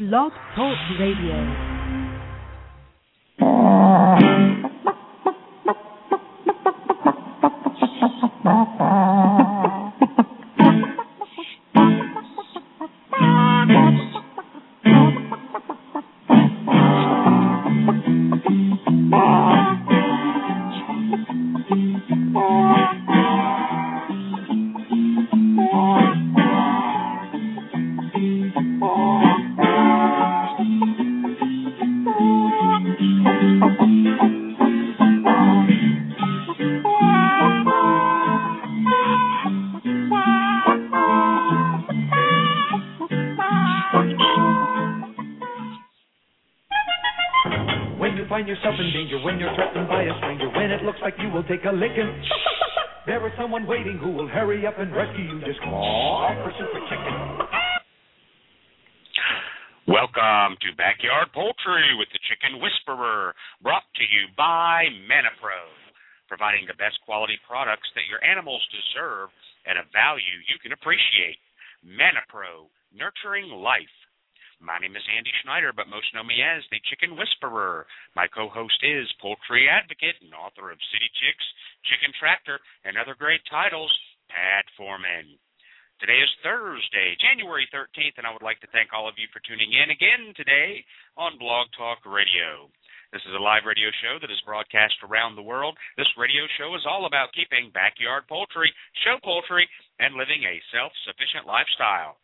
Blog Talk Radio. Take a licking. There is someone waiting who will hurry up and rescue you. Just call for Super Chicken. Welcome to Backyard Poultry with the Chicken Whisperer, brought to you by ManaPro, providing the best quality products that your animals deserve at a value you can appreciate. ManaPro, nurturing life. My name is Andy Schneider, but most know me as the Chicken Whisperer. My co-host is poultry advocate and author of City Chicks, Chicken Tractor, and other great titles, Pat Foreman. Today is Thursday, January 13th, and I would like to thank all of you for tuning in again today on Blog Talk Radio. This is a live radio show that is broadcast around the world. This radio show is all about keeping backyard poultry, show poultry, and living a self-sufficient lifestyle.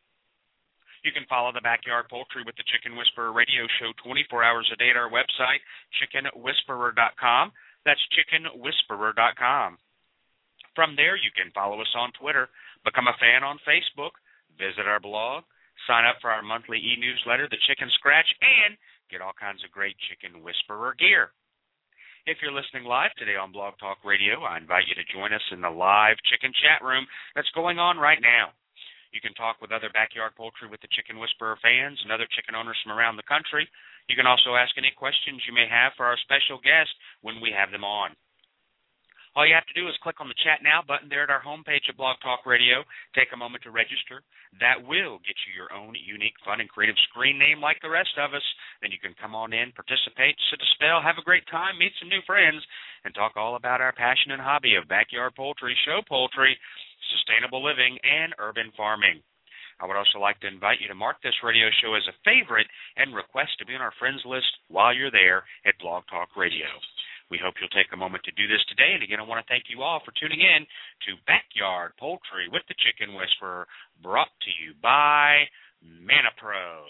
You can follow the Backyard Poultry with the Chicken Whisperer radio show 24 hours a day at our website, chickenwhisperer.com. That's chickenwhisperer.com. From there, you can follow us on Twitter, become a fan on Facebook, visit our blog, sign up for our monthly e-newsletter, The Chicken Scratch, and get all kinds of great Chicken Whisperer gear. If you're listening live today on Blog Talk Radio, I invite you to join us in the live chicken chat room that's going on right now. You can talk with other Backyard Poultry with the Chicken Whisperer fans and other chicken owners from around the country. You can also ask any questions you may have for our special guest when we have them on. All you have to do is click on the Chat Now button there at our homepage at Blog Talk Radio. Take a moment to register. That will get you your own unique, fun, and creative screen name like the rest of us. Then you can come on in, participate, sit a spell, have a great time, meet some new friends, and talk all about our passion and hobby of backyard poultry, show poultry, sustainable living, and urban farming. I would also like to invite you to mark this radio show as a favorite and request to be on our friends list while you're there at Blog Talk Radio. We hope you'll take a moment to do this today. And again, I want to thank you all for tuning in to Backyard Poultry with the Chicken Whisperer, brought to you by ManaPro.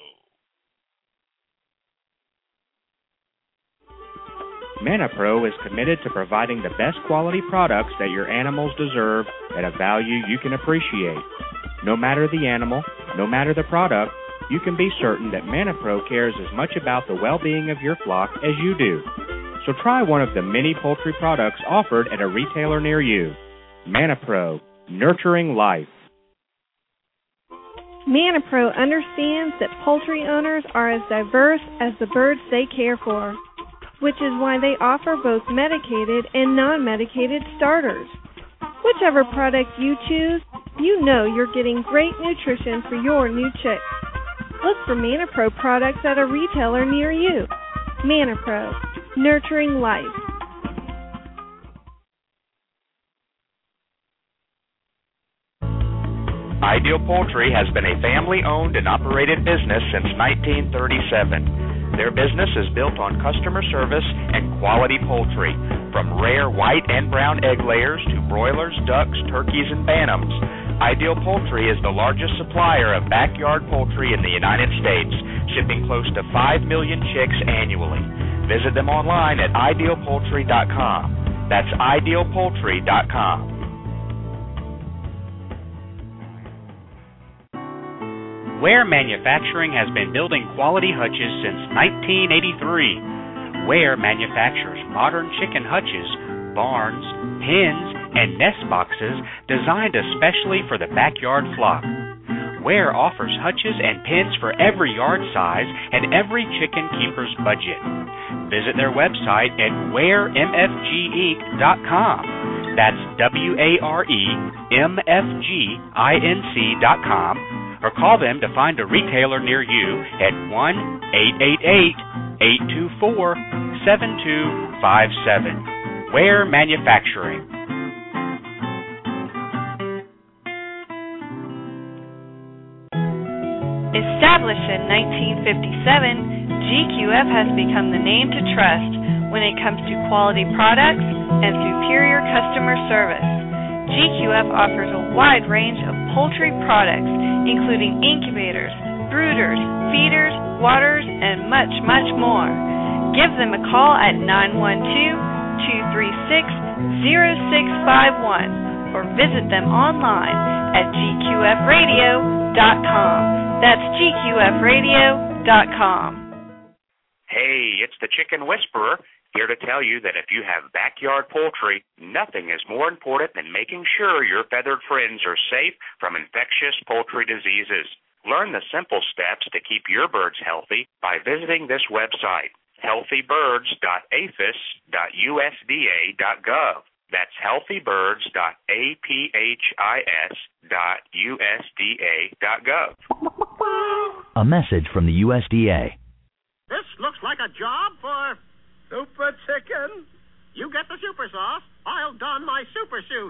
ManaPro is committed to providing the best quality products that your animals deserve at a value you can appreciate. No matter the animal, no matter the product, you can be certain that ManaPro cares as much about the well-being of your flock as you do. So try one of the many poultry products offered at a retailer near you. ManaPro, nurturing life. ManaPro understands that poultry owners are as diverse as the birds they care for, which is why they offer both medicated and non-medicated starters. Whichever product you choose, you know you're getting great nutrition for your new chicks. Look for ManaPro products at a retailer near you. ManaPro, nurturing life. Ideal Poultry has been a family-owned and operated business since 1937. Their business is built on customer service and quality poultry, from rare white and brown egg layers to broilers, ducks, turkeys, and bantams. Ideal Poultry is the largest supplier of backyard poultry in the United States, shipping close to 5 million chicks annually. Visit them online at idealpoultry.com. That's idealpoultry.com. Ware Manufacturing has been building quality hutches since 1983. Ware manufactures modern chicken hutches, barns, pens, and nest boxes designed especially for the backyard flock. Ware offers hutches and pens for every yard size and every chicken keeper's budget. Visit their website at waremfginc.com. That's WAREMFGINC.com. or call them to find a retailer near you at 1-888-824-7257. Ware Manufacturing. Established in 1957, GQF has become the name to trust when it comes to quality products and superior customer service. GQF offers a wide range of poultry products, including incubators, brooders, feeders, waters, and much, much more. Give them a call at 912-236-0651 or visit them online at gqfradio.com. That's gqfradio.com. Hey, it's the Chicken Whisperer, here to tell you that if you have backyard poultry, nothing is more important than making sure your feathered friends are safe from infectious poultry diseases. Learn the simple steps to keep your birds healthy by visiting this website, healthybirds.aphis.usda.gov. That's healthybirds.aphis.usda.gov. A message from the USDA. This looks like a job for Super Chicken. You get the super sauce, I'll don my super suit.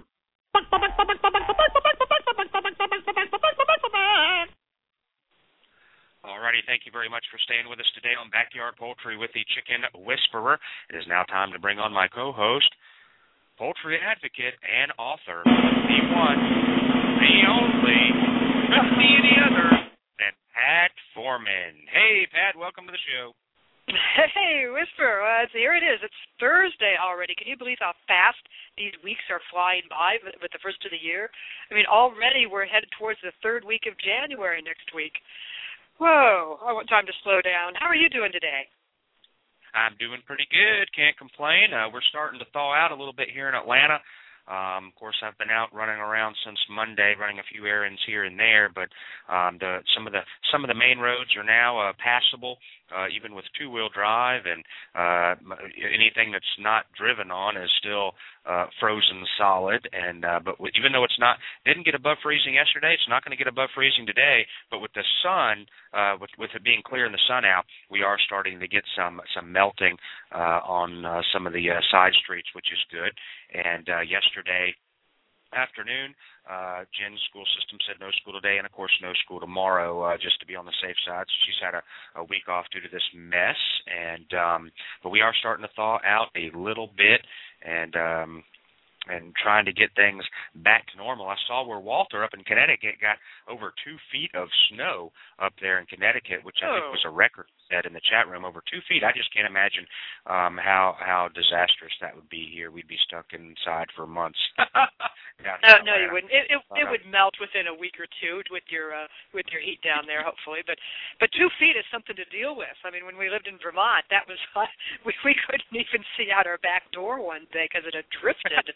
Alrighty, thank you very much for staying with us today on Backyard Poultry with the Chicken Whisperer. It is now time to bring on my co-host, poultry advocate and author, the one, the only, not any other than Pat Foreman. Hey, Pat, welcome to the show. Hey, Whisper, here it is. It's Thursday already. Can you believe how fast these weeks are flying by with the first of the year? I mean, already we're headed towards the third week of January next week. Whoa, I want time to slow down. How are you doing today? I'm doing pretty good. Can't complain. We're starting to thaw out a little bit here in Atlanta. Of course, I've been out running around since Monday, running a few errands here and there. But some of the main roads are now passable, even with two-wheel drive, and anything that's not driven on is still frozen solid. And but even though didn't get above freezing yesterday, it's not going to get above freezing today. But with the sun, with it being clear and the sun out, we are starting to get some melting on some of the side streets, which is good. And yesterday afternoon, Jen's school system said no school today, and of course no school tomorrow, just to be on the safe side. So she's had a week off due to this mess, and but we are starting to thaw out a little bit, and trying to get things back to normal. I saw where Walter up in Connecticut got over 2 feet of snow up there in Connecticut, which I think was a record set in the chat room, over 2 feet. I just can't imagine how disastrous that would be here. We'd be stuck inside for months. No, you wouldn't. It would melt within a week or two with your heat down there, hopefully. But 2 feet is something to deal with. I mean, when we lived in Vermont, that was we couldn't even see out our back door one day because it had drifted.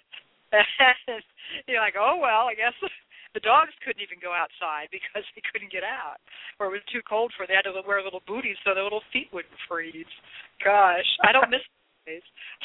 You're like, oh well, I guess the dogs couldn't even go outside because they couldn't get out, or it was too cold for. They had to wear little booties so their little feet wouldn't freeze. Gosh, I don't miss these.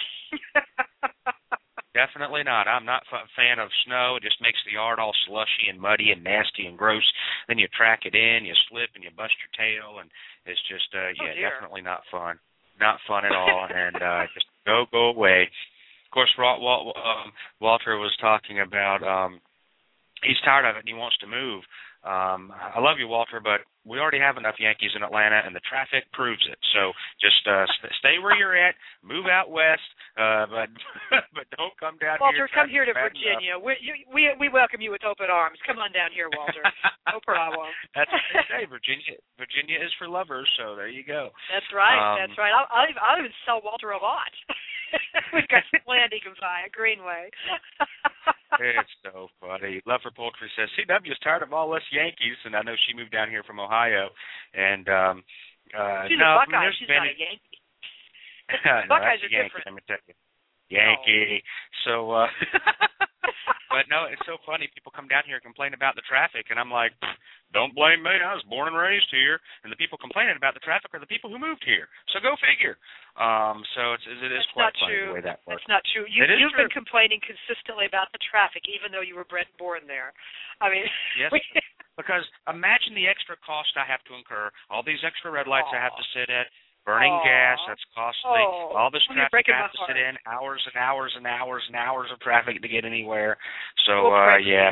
Definitely not. I'm not a fan of snow. It just makes the yard all slushy and muddy and nasty and gross. Then you track it in, you slip, and you bust your tail, and it's just, definitely not fun. Not fun at all, and just go away. Of course, Walter was talking about he's tired of it and he wants to move. I love you, Walter, but we already have enough Yankees in Atlanta, and the traffic proves it. So just stay where you're at, move out west, but don't come down Walter, here. Walter, come here to Virginia. We welcome you with open arms. Come on down here, Walter. No problem. That's what they say. Virginia is for lovers, so there you go. That's right. That's right. I'll even sell Walter a lot. We've got some land he can buy at Greenway. It's so funny. Love for Poultry says, CW is tired of all us Yankees, and I know she moved down here from Ohio. And she's a Buckeye. She's not a Yankee. Buckeyes are Yankee, different. Let me tell you. Yankee. So, but no, it's so funny. People come down here and complain about the traffic, and I'm like, don't blame me. I was born and raised here, and the people complaining about the traffic are the people who moved here. So go figure. So it is quite funny the way that works. That's not true. You've been complaining consistently about the traffic, even though you were bred and born there. I mean, yes. Because imagine the extra cost I have to incur, all these extra red lights I have to sit at, burning gas, that's costly, all this traffic I have to sit in, hours and hours and hours and hours of traffic to get anywhere. So, yeah.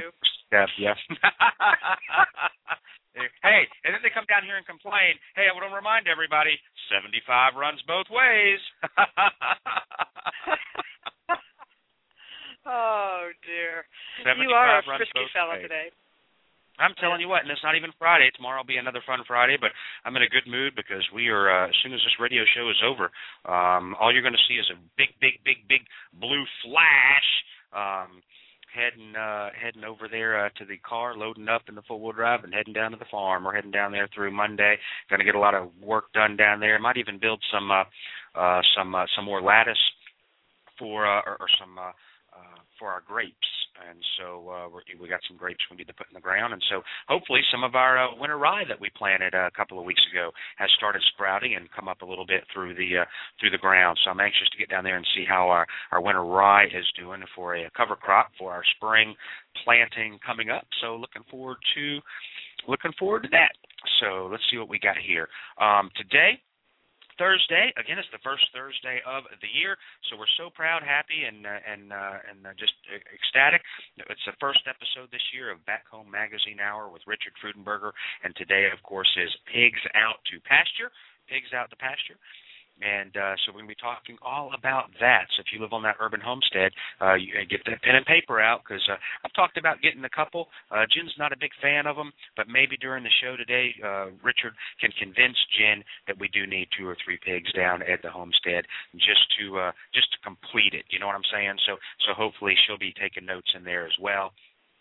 Hey, and then they come down here and complain, hey, I want to remind everybody, 75 runs both ways. Oh, dear. You are a frisky fella today. I'm telling you what, and it's not even Friday. Tomorrow will be another fun Friday, but I'm in a good mood because we are, as soon as this radio show is over, all you're going to see is a big blue flash heading over there to the car, loading up in the four-wheel drive and heading down to the farm. We're heading down there through Monday. Going to get a lot of work done down there. Might even build some more lattice for our grapes, and so we got some grapes we need to put in the ground, and so hopefully some of our winter rye that we planted a couple of weeks ago has started sprouting and come up a little bit through the ground. So I'm anxious to get down there and see how our winter rye is doing for a cover crop for our spring planting coming up. So looking forward to that. So let's see what we got here today. Thursday, again, it's the first Thursday of the year, so we're so proud, happy, and just ecstatic. It's the first episode this year of Back Home Magazine Hour with Richard Frudenberger, and today, of course, is Pigs Out to Pasture. And so we're going to be talking all about that. So if you live on that urban homestead, you get that pen and paper out because I've talked about getting a couple. Jen's not a big fan of them, but maybe during the show today, Richard can convince Jen that we do need 2 or 3 pigs down at the homestead just to complete it. You know what I'm saying? So hopefully she'll be taking notes in there as well.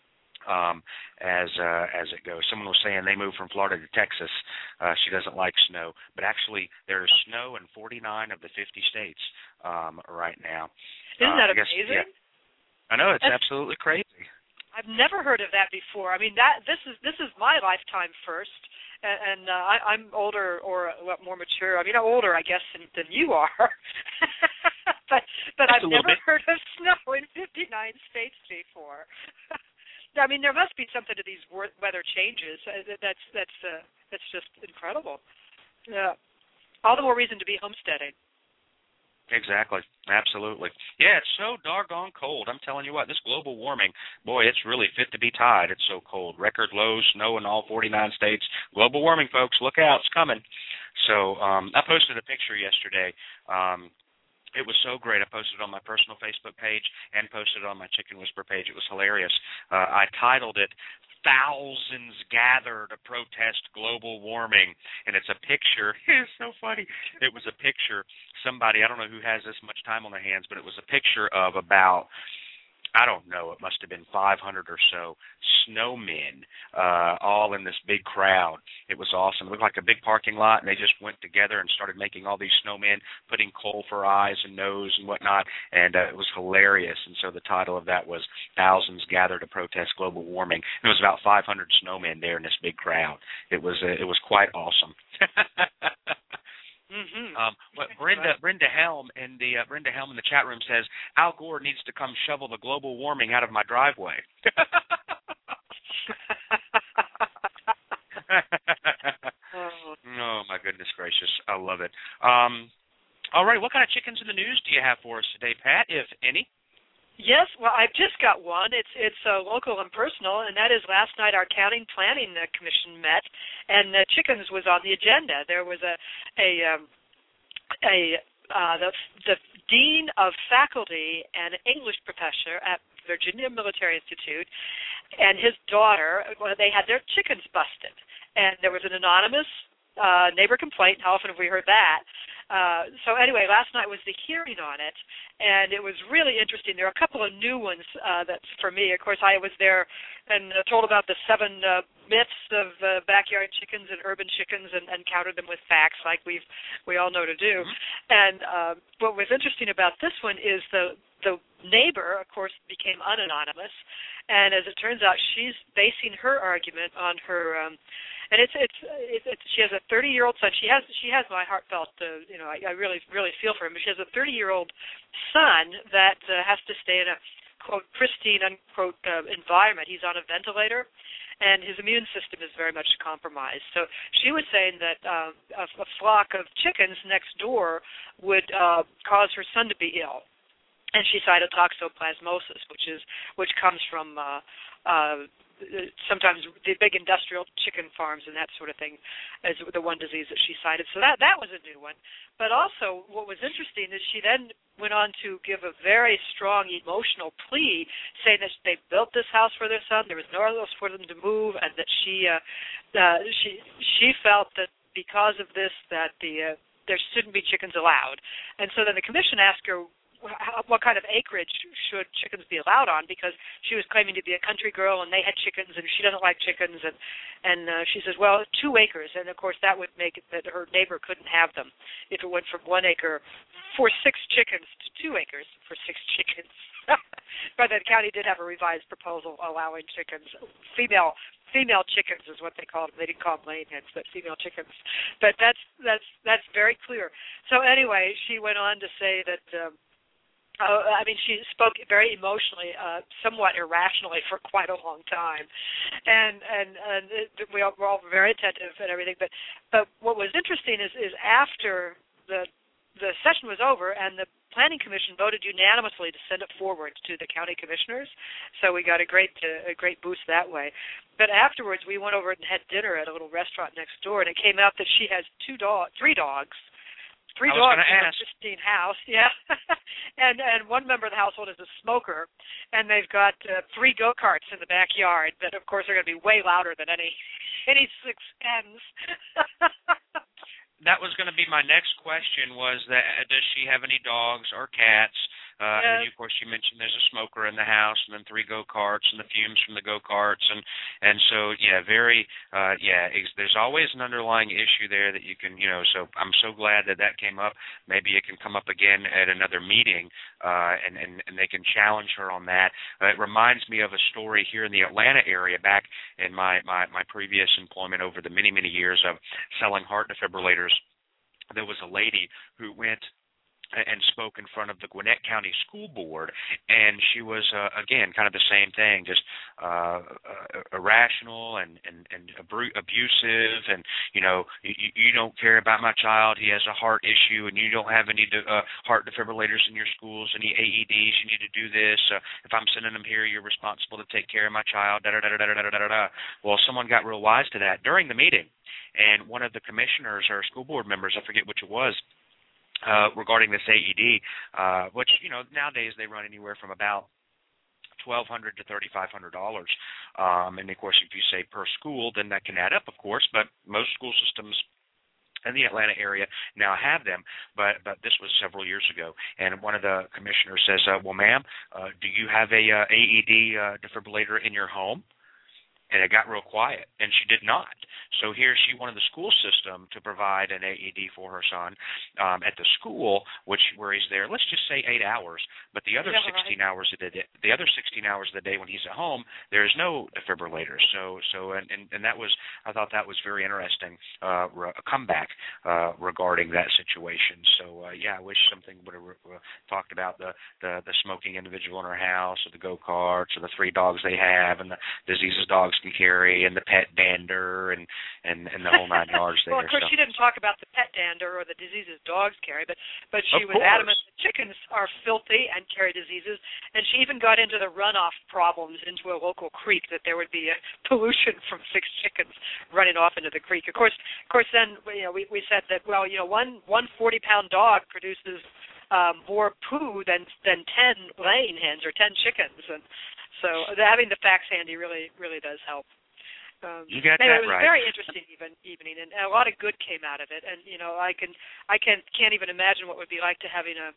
As it goes. Someone was saying they moved from Florida to Texas. She doesn't like snow, but actually there's snow in 49 of the 50 states right now. Isn't that amazing? Yeah. I know, it's absolutely crazy. I've never heard of that before. I mean, this is my lifetime first, and I'm older or more mature. I mean, I'm older, I guess, than you are. but I've never heard of snow in 59 states before. I mean, there must be something to these weather changes. That's just incredible. Yeah, all the more reason to be homesteading. Exactly. Absolutely. Yeah, it's so doggone cold. I'm telling you what, this global warming, boy, it's really fit to be tied. It's so cold. Record lows, snow in all 49 states. Global warming, folks, look out, it's coming. So I posted a picture yesterday. It was so great. I posted it on my personal Facebook page and posted it on my Chicken Whisperer page. It was hilarious. I titled it, "Thousands Gather to Protest Global Warming." And it's a picture. It's so funny. It was a picture. Somebody, I don't know who has this much time on their hands, but it was a picture of about, I don't know, it must have been 500 or so snowmen all in this big crowd. It was awesome. It looked like a big parking lot, and they just went together and started making all these snowmen, putting coal for eyes and nose and whatnot, and it was hilarious. And so the title of that was "Thousands Gather to Protest Global Warming." And it was about 500 snowmen there in this big crowd. It was quite awesome. Mm-hmm. Brenda Helm in the chat room says Al Gore needs to come shovel the global warming out of my driveway. Oh my goodness gracious, I love it. All right, what kind of chickens in the news do you have for us today, Pat, if any? Yes, well, I've just got one. It's local and personal, and that is last night our County Planning Commission met, and chickens was on the agenda. There was the Dean of Faculty and English professor at Virginia Military Institute and his daughter. They had their chickens busted, and there was an anonymous neighbor complaint. How often have we heard that? So anyway, last night was the hearing on it, and it was really interesting. There are a couple of new ones that's for me. Of course, I was there and told about the 7 myths of backyard chickens and urban chickens and countered them with facts like we all know to do. Mm-hmm. And what was interesting about this one is the neighbor, of course, became unanonymous, and as it turns out, she's basing her argument on her and it's she has a 30-year-old son. She has my heartfelt, I really feel for him. But she has a 30-year-old son that has to stay in a quote, pristine, unquote, environment. He's on a ventilator, and his immune system is very much compromised. So she was saying that a flock of chickens next door would cause her son to be ill. And she cited toxoplasmosis, which comes from sometimes the big industrial chicken farms and that sort of thing is the one disease that she cited. So that was a new one. But also what was interesting is she then went on to give a very strong emotional plea saying that they built this house for their son, there was nowhere else for them to move, and that she felt that because of this that there shouldn't be chickens allowed. And so then the commission asked her, what kind of acreage should chickens be allowed on, because she was claiming to be a country girl and they had chickens and she doesn't like chickens, and she says, well, 2 acres, and of course that would make it that her neighbor couldn't have them if it went from 1 acre for 6 chickens to 2 acres for 6 chickens. But the county did have a revised proposal allowing chickens, female chickens is what they called them. They didn't call them laying hens, but female chickens. But that's very clear. So anyway, she went on to say that she spoke very emotionally, somewhat irrationally for quite a long time, and we were all very attentive and everything. But what was interesting is after the session was over and the Planning Commission voted unanimously to send it forward to the county commissioners, so we got a great boost that way. But afterwards, we went over and had dinner at a little restaurant next door, and it came out that she has 3 dogs. 3 dogs in a pristine house, yeah. and one member of the household is a smoker, and they've got 3 go-karts in the backyard that, of course, are going to be way louder than any 6 hens. That was going to be my next question, was that does she have any dogs or cats? And then, of course, you mentioned there's a smoker in the house, and then 3 go-karts, and the fumes from the go-karts, and so there's always an underlying issue there that you can, So I'm so glad that came up. Maybe it can come up again at another meeting, and they can challenge her on that. It reminds me of a story here in the Atlanta area back in my previous employment over the many years of selling heart defibrillators. There was a lady who went and spoke in front of the Gwinnett County School Board, and she was, again, kind of the same thing, just irrational and abusive, and, you don't care about my child, he has a heart issue, and you don't have any heart defibrillators in your schools, any AEDs, you need to do this, if I'm sending them here, you're responsible to take care of my child, da-da-da-da-da-da-da-da. Well, someone got real wise to that during the meeting, and one of the commissioners or school board members, I forget which it was, regarding this AED, which, nowadays they run anywhere from about $1,200 to $3,500. And, of course, if you say per school, then that can add up, of course, but most school systems in the Atlanta area now have them, but this was several years ago. And one of the commissioners says, well, ma'am, do you have a AED defibrillator in your home? And it got real quiet, and she did not. So here she wanted the school system to provide an AED for her son at the school, where he's there, let's just say 8 hours. But the other 16 hours of the day when he's at home, there is no defibrillator. And that was, I thought that was very interesting, a comeback regarding that situation. So I wish something would have talked about the smoking individual in her house, or the go-karts, or the 3 dogs they have, and the diseases dogs can carry, and the pet dander, and the whole 9 yards there. Well, of course, she didn't talk about the pet dander or the diseases dogs carry, but she was adamant that chickens are filthy and carry diseases, and she even got into the runoff problems into a local creek, that there would be a pollution from 6 chickens running off into the creek. Of course, then we said that one 40-pound dog produces more poo than 10 laying hens or 10 chickens, and so having the facts handy really does help. You got that right. It was right. a very interesting evening, and a lot of good came out of it. And I can't even imagine what it would be like to having a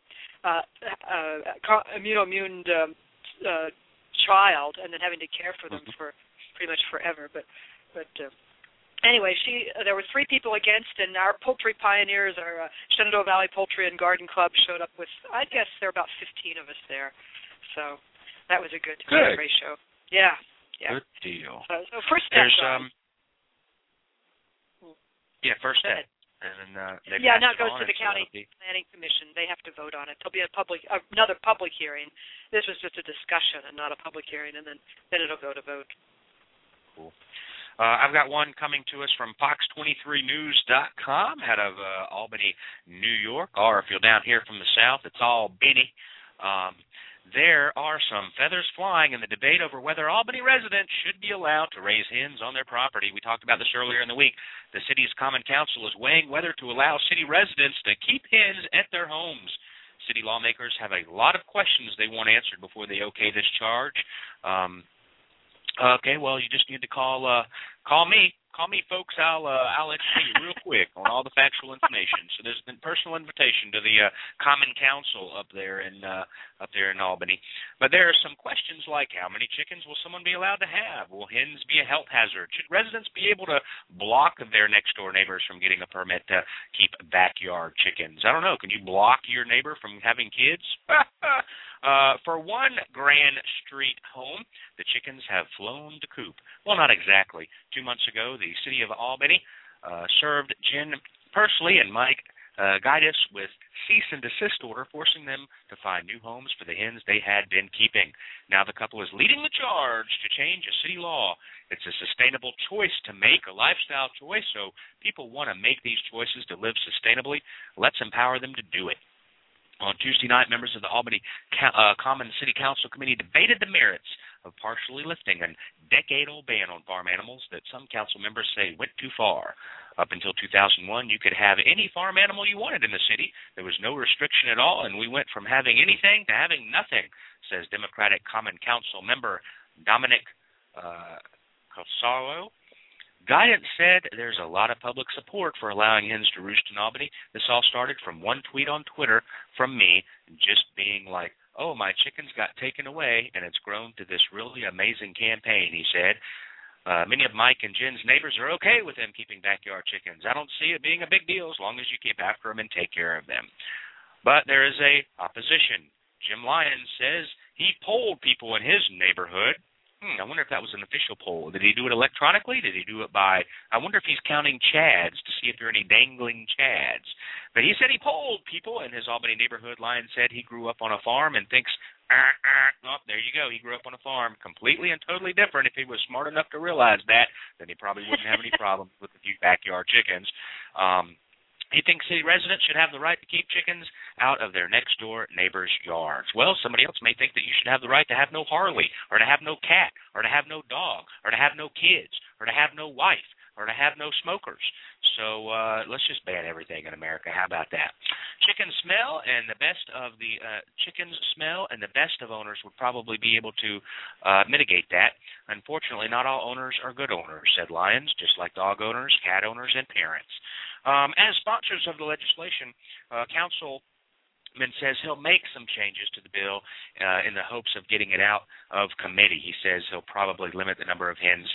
immuned child, and then having to care for them for pretty much forever. But anyway, there were 3 people against, and our poultry pioneers, our Shenandoah Valley Poultry and Garden Club, showed up with, I guess there were about 15 of us there. So that was a good ratio. Yeah. Good deal. So first step. First step. And now it goes to the county planning commission. They have to vote on it. There'll be another public hearing. This was just a discussion and not a public hearing, and then it'll go to vote. Cool. I've got one coming to us from Fox23News.com out of Albany, New York, or if you're down here from the south, it's Albany. There are some feathers flying in the debate over whether Albany residents should be allowed to raise hens on their property. We talked about this earlier in the week. The city's Common Council is weighing whether to allow city residents to keep hens at their homes. City lawmakers have a lot of questions they want answered before they okay this charge. Okay, well, you just need to call me. Call me, folks. I'll educate you real quick on all the factual information. So there's a personal invitation to the Common Council up there in Albany. But there are some questions like, how many chickens will someone be allowed to have? Will hens be a health hazard? Should residents be able to block their next-door neighbors from getting a permit to keep backyard chickens? I don't know. Can you block your neighbor from having kids? For one Grand Street home, the chickens have flown the coop. Well, not exactly. 2 months ago, the city of Albany served Jen Persley and Mike Gaitis with cease and desist order, forcing them to find new homes for the hens they had been keeping. Now the couple is leading the charge to change a city law. It's a sustainable choice to make, a lifestyle choice, so people want to make these choices to live sustainably. Let's empower them to do it. On Tuesday night, members of the Albany Common City Council Committee debated the merits of partially lifting a decade-old ban on farm animals that some council members say went too far. Up until 2001, you could have any farm animal you wanted in the city. There was no restriction at all, and we went from having anything to having nothing, says Democratic Common Council member Dominic Cosaro. Guidance said there's a lot of public support for allowing hens to roost in Albany. This all started from one tweet on Twitter from me, just being like, oh, my chickens got taken away, and it's grown to this really amazing campaign, he said. Many of Mike and Jen's neighbors are okay with them keeping backyard chickens. I don't see it being a big deal as long as you keep after them and take care of them. But there is a opposition. Jim Lyons says he polled people in his neighborhood. I wonder if that was an official poll. Did he do it electronically? Did he do it by, I wonder if he's counting chads to see if there are any dangling chads. But he said he polled people in his Albany neighborhood. Lyons said he grew up on a farm and thinks, oh, there you go. He grew up on a farm. Completely and totally different. If he was smart enough to realize that, then he probably wouldn't have any problems with a few backyard chickens. He thinks city residents should have the right to keep chickens out of their next-door neighbors' yards. Well, somebody else may think that you should have the right to have no Harley, or to have no cat, or to have no dog, or to have no kids, or to have no wife, or to have no smokers. So let's just ban everything in America. How about that? Chicken smell and the best of the chickens smell and the best of owners would probably be able to mitigate that. Unfortunately, not all owners are good owners, said Lyons, just like dog owners, cat owners, and parents. As sponsors of the legislation, Councilman says he'll make some changes to the bill in the hopes of getting it out of committee. He says he'll probably limit the number of hens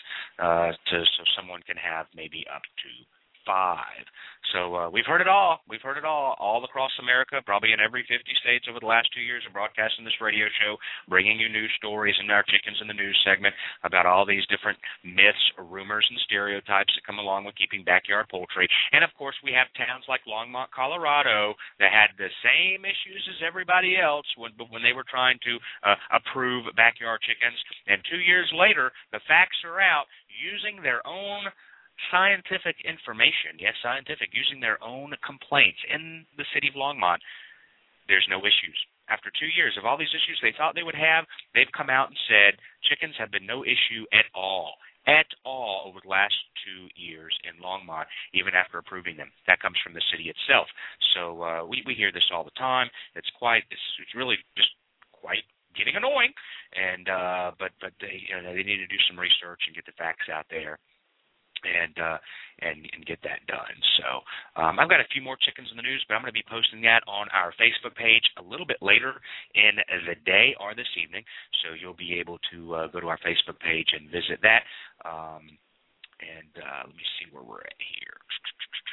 so someone can have maybe up to 5. So we've heard it all. We've heard it all across America, probably in every 50 states over the last 2 years of broadcasting this radio show, bringing you news stories in our Chickens in the News segment about all these different myths, rumors, and stereotypes that come along with keeping backyard poultry. And, of course, we have towns like Longmont, Colorado, that had the same issues as everybody else when they were trying to approve backyard chickens. And 2 years later, the facts are out using their own scientific information, yes, scientific, using their own complaints in the city of Longmont. There's no issues. After 2 years of all these issues they thought they would have, they've come out and said chickens have been no issue at all over the last 2 years in Longmont, even after approving them. That comes from the city itself. So we hear this all the time. It's really just quite getting annoying, and but they need to do some research and get the facts out there. And get that done. So I've got a few more chickens in the news, but I'm going to be posting that on our Facebook page a little bit later in the day or this evening. So you'll be able to go to our Facebook page and visit that. Let me see where we're at here.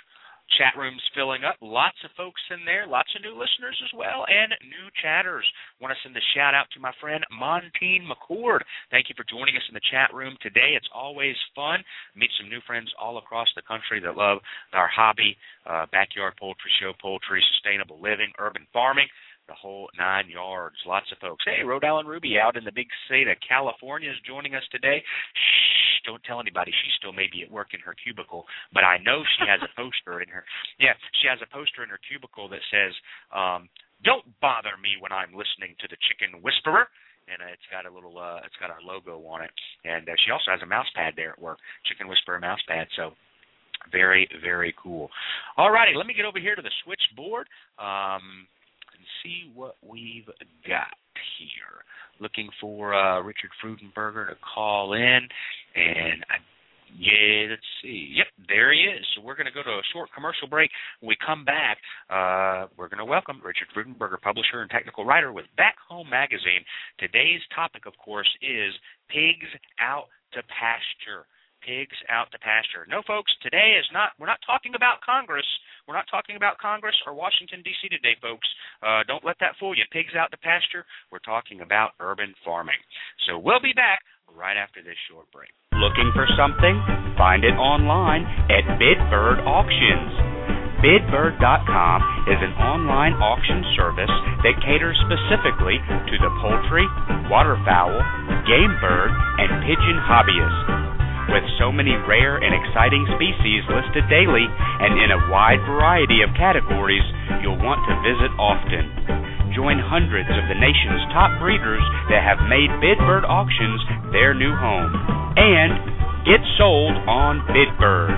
Chat room's filling up. Lots of folks in there. Lots of new listeners as well and new chatters. Want to send a shout-out to my friend Montine McCord. Thank you for joining us in the chat room today. It's always fun. Meet some new friends all across the country that love our hobby, backyard poultry show, poultry, sustainable living, urban farming, the whole 9 yards. Lots of folks. Hey, Rhode Island Ruby out in the big state of California is joining us today. Shh, don't tell anybody. She still may be at work in her cubicle, but I know she has a poster in her. Yeah, she has a poster in her cubicle that says, "Don't bother me when I'm listening to the Chicken Whisperer." And it's got a little, it's got our logo on it. And she also has a mouse pad there at work, Chicken Whisperer mouse pad. So very, very cool. All righty, let me get over here to the switchboard. See what we've got here. Looking for Richard Frudenberger to call in, and let's see. Yep, there he is. So we're going to go to a short commercial break. When we come back, we're going to welcome Richard Frudenberger, publisher and technical writer with Back Home Magazine. Today's topic, of course, is pigs out to pasture. Pigs out to pasture. No, folks, today we're not talking about Congress. We're not talking about Congress or Washington, D.C. today, folks. Don't let that fool you. Pigs out to pasture. We're talking about urban farming. So we'll be back right after this short break. Looking for something? Find it online at Bidbird Auctions. Bidbird.com is an online auction service that caters specifically to the poultry, waterfowl, game bird, and pigeon hobbyists. With so many rare and exciting species listed daily and in a wide variety of categories, you'll want to visit often. Join hundreds of the nation's top breeders that have made Bidbird Auctions their new home. And get sold on Bidbird.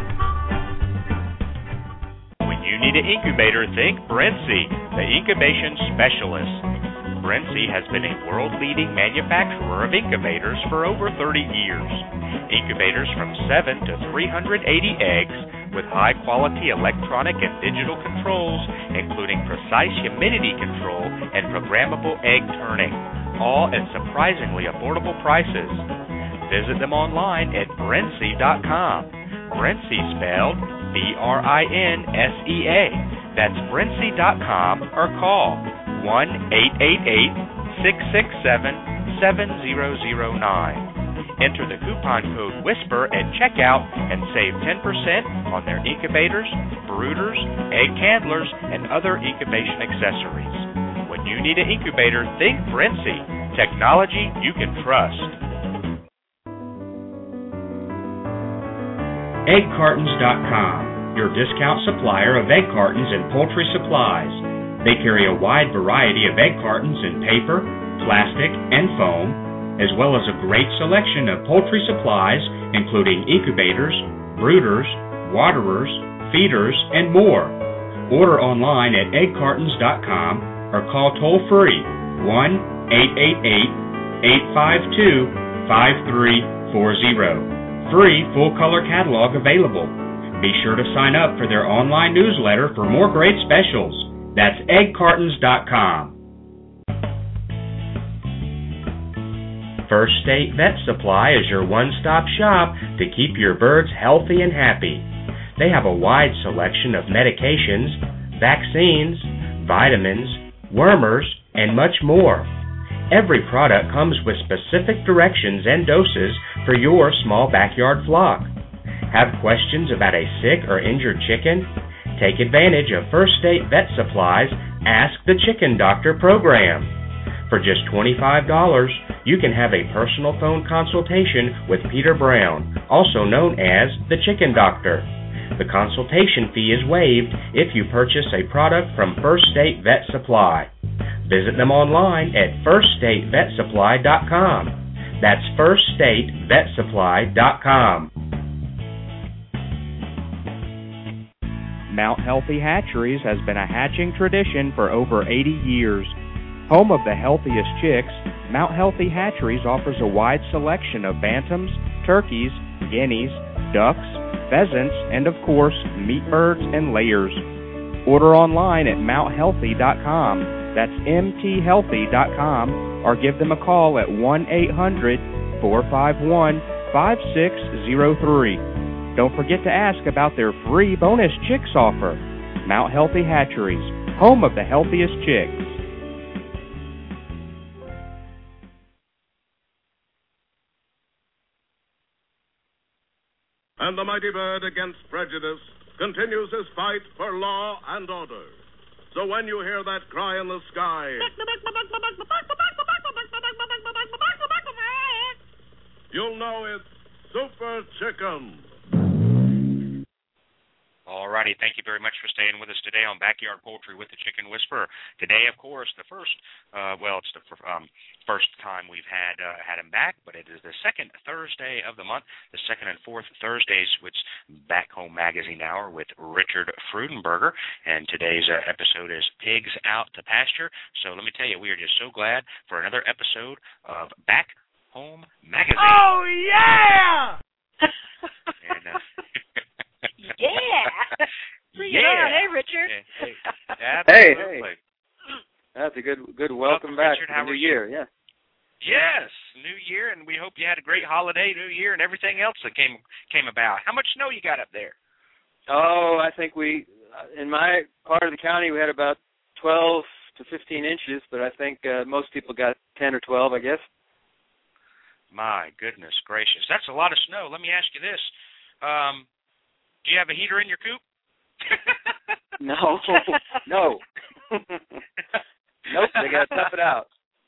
When you need an incubator, think Brency, the incubation specialist. Brency has been a world-leading manufacturer of incubators for over 30 years. Incubators from 7 to 380 eggs with high-quality electronic and digital controls, including precise humidity control and programmable egg turning, all at surprisingly affordable prices. Visit them online at Brency.com. Brency spelled B-R-I-N-S-E-A. That's Brency.com or call 1-888-667-7009. Enter the coupon code WHISPER at checkout and save 10% on their incubators, brooders, egg handlers, and other incubation accessories. When you need an incubator, think Brency. Technology you can trust. EggCartons.com, your discount supplier of egg cartons and poultry supplies. They carry a wide variety of egg cartons in paper, plastic, and foam, as well as a great selection of poultry supplies, including incubators, brooders, waterers, feeders, and more. Order online at eggcartons.com or call toll-free 1-888-852-5340. Free full-color catalog available. Be sure to sign up for their online newsletter for more great specials. That's eggcartons.com. First State Vet Supply is your one-stop shop to keep your birds healthy and happy. They have a wide selection of medications, vaccines, vitamins, wormers, and much more. Every product comes with specific directions and doses for your small backyard flock. Have questions about a sick or injured chicken? Take advantage of First State Vet Supply's Ask the Chicken Doctor program. For just $25, you can have a personal phone consultation with Peter Brown, also known as the Chicken Doctor. The consultation fee is waived if you purchase a product from First State Vet Supply. Visit them online at firststatevetsupply.com. That's firststatevetsupply.com. Mount Healthy Hatcheries has been a hatching tradition for over 80 years. Home of the healthiest chicks, Mount Healthy Hatcheries offers a wide selection of bantams, turkeys, guineas, ducks, pheasants, and of course, meat birds and layers. Order online at mounthealthy.com. That's mthealthy.com, or give them a call at 1-800-451-5603. Don't forget to ask about their free bonus chicks offer. Mount Healthy Hatcheries, home of the healthiest chicks. And the mighty bird against prejudice continues his fight for law and order. So when you hear that cry in the sky, you'll know it's Super Chicken. Alrighty, thank you very much for staying with us today on Backyard Poultry with the Chicken Whisperer. Today, of course, the first, it's the first time we've had him back, but it is the second Thursday of the month, the second and fourth Thursdays, which Back Home Magazine Hour with Richard Freudenberger, and today's episode is Pigs Out to Pasture. So let me tell you, we are just so glad for another episode of Back Home Magazine. Oh, yeah! And, yeah. Bring it on, hey Richard. Hey, absolutely. Hey. That's a good welcome back Richard, to the new year. Yeah. Yes, New Year, and we hope you had a great holiday, New Year, and everything else that came about. How much snow you got up there? Oh, I think we, in my part of the county, we had about 12 to 15 inches, but I think most people got 10 or 12, I guess. My goodness gracious, that's a lot of snow. Let me ask you this. Do you have a heater in your coop? No. Nope, they got to tough it out.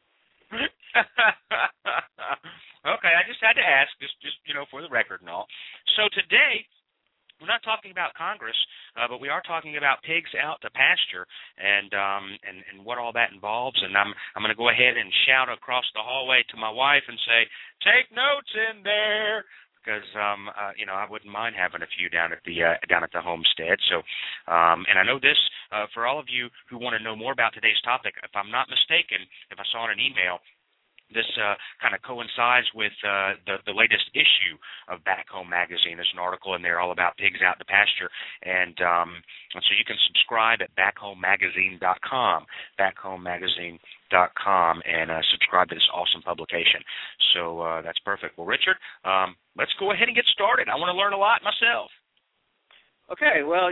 Okay, I just had to ask, just for the record and all. So today, we're not talking about Congress, but we are talking about pigs out to pasture and what all that involves. And I'm going to go ahead and shout across the hallway to my wife and say, "Take notes in there." Because I wouldn't mind having a few down at the homestead. So, and I know this for all of you who want to know more about today's topic. If I'm not mistaken, if I saw in an email, this kind of coincides with the latest issue of Back Home Magazine. There's an article in there all about pigs out to pasture, and so you can subscribe at backhomemagazine.com, backhomemagazine.com, and subscribe to this awesome publication. So that's perfect. Well, Richard, let's go ahead and get started. I want to learn a lot myself. Okay. Well,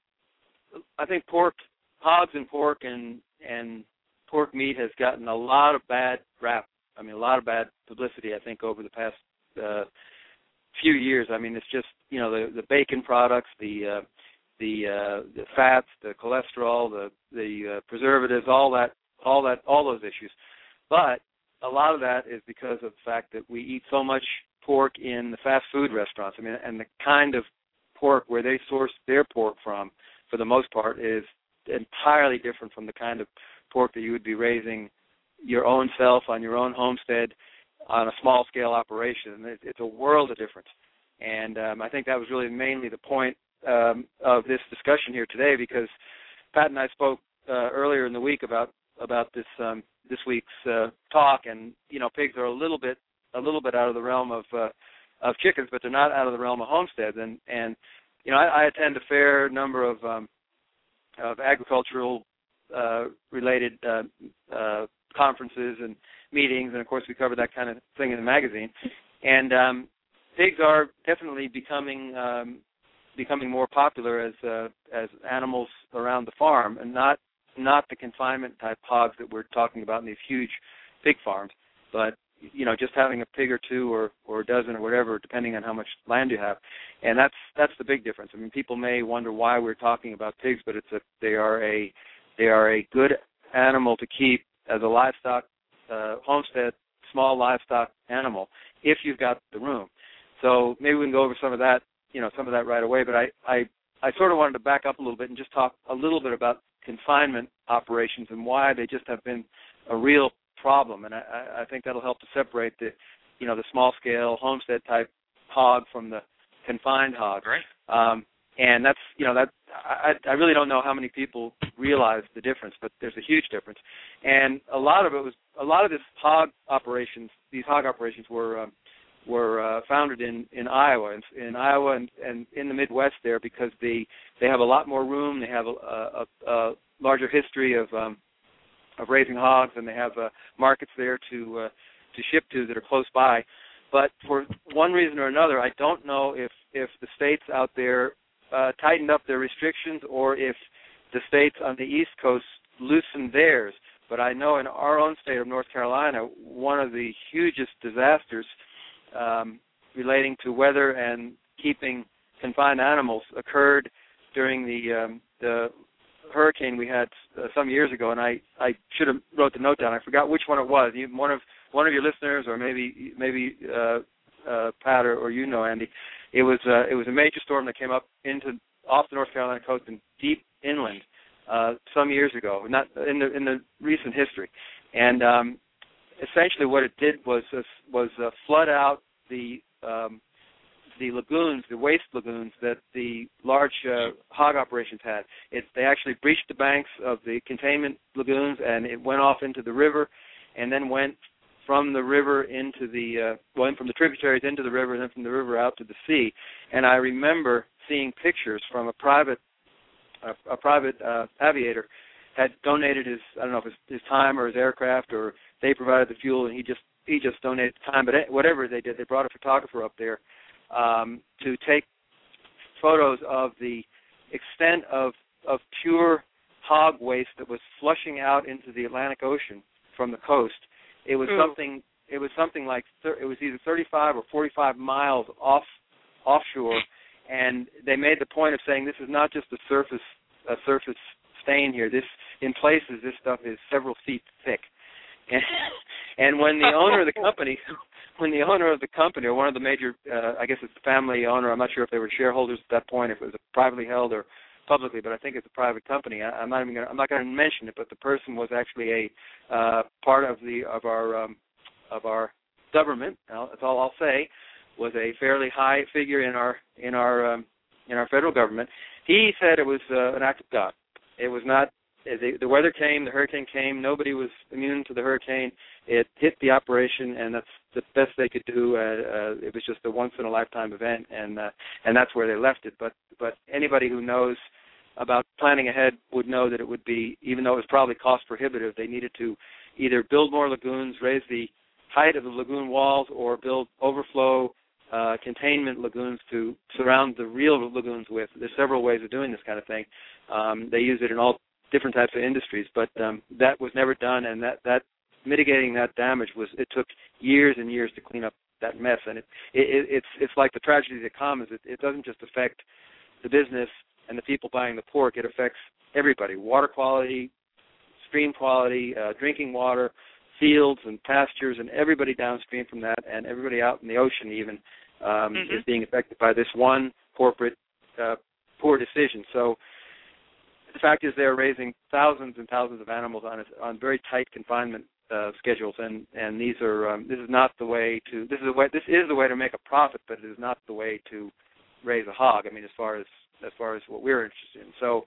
I think hogs and pork and pork meat has gotten a lot of bad rap. I mean, a lot of bad publicity, I think, over the past few years. I mean, it's just, the bacon products, the fats, the cholesterol, the preservatives, all those issues. But a lot of that is because of the fact that we eat so much pork in the fast food restaurants. I mean, and the kind of pork where they source their pork from, for the most part, is entirely different from the kind of pork that you would be raising your own self on your own homestead on a small-scale operation. It's a world of difference. And I think that was really mainly the point of this discussion here today, because Pat and I spoke earlier in the week about this week's talk, and pigs are a little bit out of the realm of chickens, but they're not out of the realm of homesteads. And I attend a fair number of agricultural related conferences and meetings, and of course we cover that kind of thing in the magazine. And pigs are definitely becoming more popular as animals around the farm, and not the confinement type hogs that we're talking about in these huge pig farms, but just having a pig or two or a dozen or whatever, depending on how much land you have. And that's the big difference. I mean, people may wonder why we're talking about pigs, but they are a good animal to keep as a livestock homestead, small livestock animal, if you've got the room. So maybe we can go over some of that right away. But I sort of wanted to back up a little bit and just talk a little bit about confinement operations and why they just have been a real problem. And I think that'll help to separate the small scale homestead type hog from the confined hog. Right. And that's I really don't know how many people realize the difference, but there's a huge difference. And a lot of these hog operations were founded in Iowa, and in the Midwest there, because they have a lot more room. They have a larger history of raising hogs, and they have markets there to ship to that are close by. But for one reason or another, I don't know if the states out there tightened up their restrictions or if the states on the East Coast loosened theirs. But I know in our own state of North Carolina, one of the hugest disasters relating to weather and keeping confined animals occurred during the hurricane we had some years ago, and I should have wrote the note down. I forgot which one it was. One of your listeners, or maybe Pat or you know, Andy. It was a major storm that came up off the North Carolina coast and deep inland some years ago, not in the recent history, and essentially what it did was flood out the lagoons, the waste lagoons that the large hog operations had. They actually breached the banks of the containment lagoons, and it went off into the river, and then went from the river into from the tributaries into the river, and then from the river out to the sea. And I remember seeing pictures from a private aviator had donated his time or his aircraft, or they provided the fuel, and he just donated time. But whatever they did, they brought a photographer up there to take photos of the extent of pure hog waste that was flushing out into the Atlantic Ocean from the coast. It was something. It was something like it was either 35 or 45 miles offshore, and they made the point of saying this is not just a surface stain here. In places, this stuff is several feet thick. And when the owner of the company, or one of the major, I guess it's the family owner, I'm not sure if they were shareholders at that point, if it was privately held or publicly, but I think it's a private company. I'm not going to mention it, but the person was actually a part of our government. That's all I'll say. Was a fairly high figure in our federal government. He said it was an act of God. It was not. The weather came, the hurricane came. Nobody was immune to the hurricane. It hit the operation, and that's the best they could do. It was just a once-in-a-lifetime event, and that's where they left it. But anybody who knows about planning ahead would know that it would be, even though it was probably cost prohibitive, they needed to either build more lagoons, raise the height of the lagoon walls, or build overflow containment lagoons to surround the real lagoons with. There's several ways of doing this kind of thing. They use it in all different types of industries, but that was never done, and that mitigating that damage it took years and years to clean up that mess. And it's like the tragedy of the commons. It doesn't just affect the business and the people buying the pork. It affects everybody: water quality, stream quality, drinking water, fields and pastures, and everybody downstream from that, and everybody out in the ocean even is being affected by this one corporate poor decision. So the fact is, they're raising thousands and thousands of animals on very tight confinement schedules, and this is not the way to. This is the way to make a profit, but it is not the way to raise a hog. I mean, as far as what we're interested in. So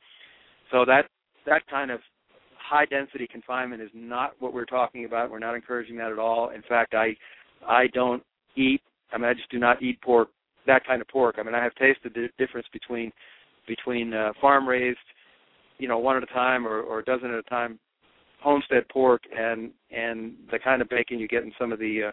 that kind of high density confinement is not what we're talking about. We're not encouraging that at all. In fact, I don't eat. I mean, I just do not eat pork. That kind of pork. I mean, I have tasted the difference between farm raised, one at a time or a dozen at a time homestead pork and the kind of bacon you get in some of the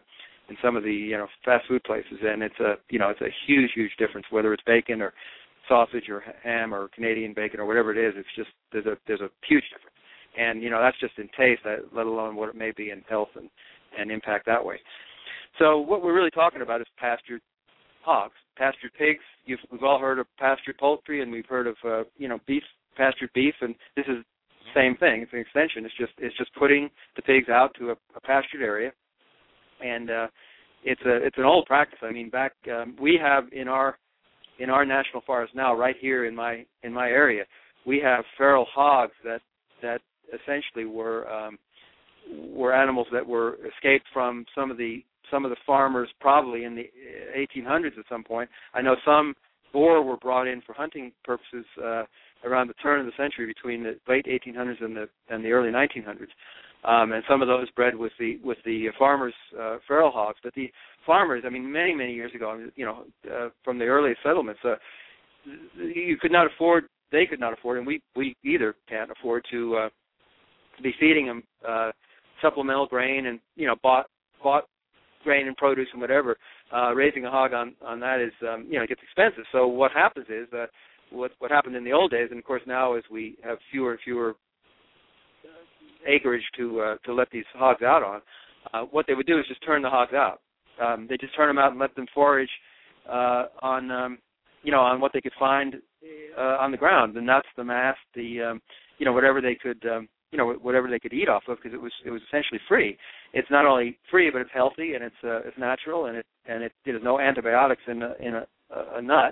fast food places, and it's a huge difference whether it's bacon or sausage or ham or Canadian bacon or whatever it is. It's just there's a huge difference, and that's just in taste, let alone what it may be in health and impact that way. So what we're really talking about is pastured hogs, pastured pigs. We've all heard of pastured poultry, and we've heard of beef. Pastured beef, and this is the same thing. It's an extension. It's just putting the pigs out to a pastured area, and it's an old practice. I mean, back we have in our national forest now, right here in my area, we have feral hogs that essentially were animals that were escaped from some of the farmers, probably in the 1800s at some point. I know some boar were brought in for hunting purposes around the turn of the century, between the late 1800s and the early 1900s, and some of those bred with the farmers' feral hogs. But the farmers, I mean, many years ago, from the earliest settlements, you could not afford. They could not afford, and we either can't afford to be feeding them supplemental grain and bought grain and produce and whatever. raising a hog on that is, it gets expensive. So what happens is that what happened in the old days, and of course now as we have fewer and fewer acreage to let these hogs out on, what they would do is just turn the hogs out. They just turn them out and let them forage on what they could find on the ground, the nuts, the mast, whatever they could whatever they could eat off of, because it was essentially free. It's not only free, but it's healthy and it's natural, and there's no antibiotics in a nut,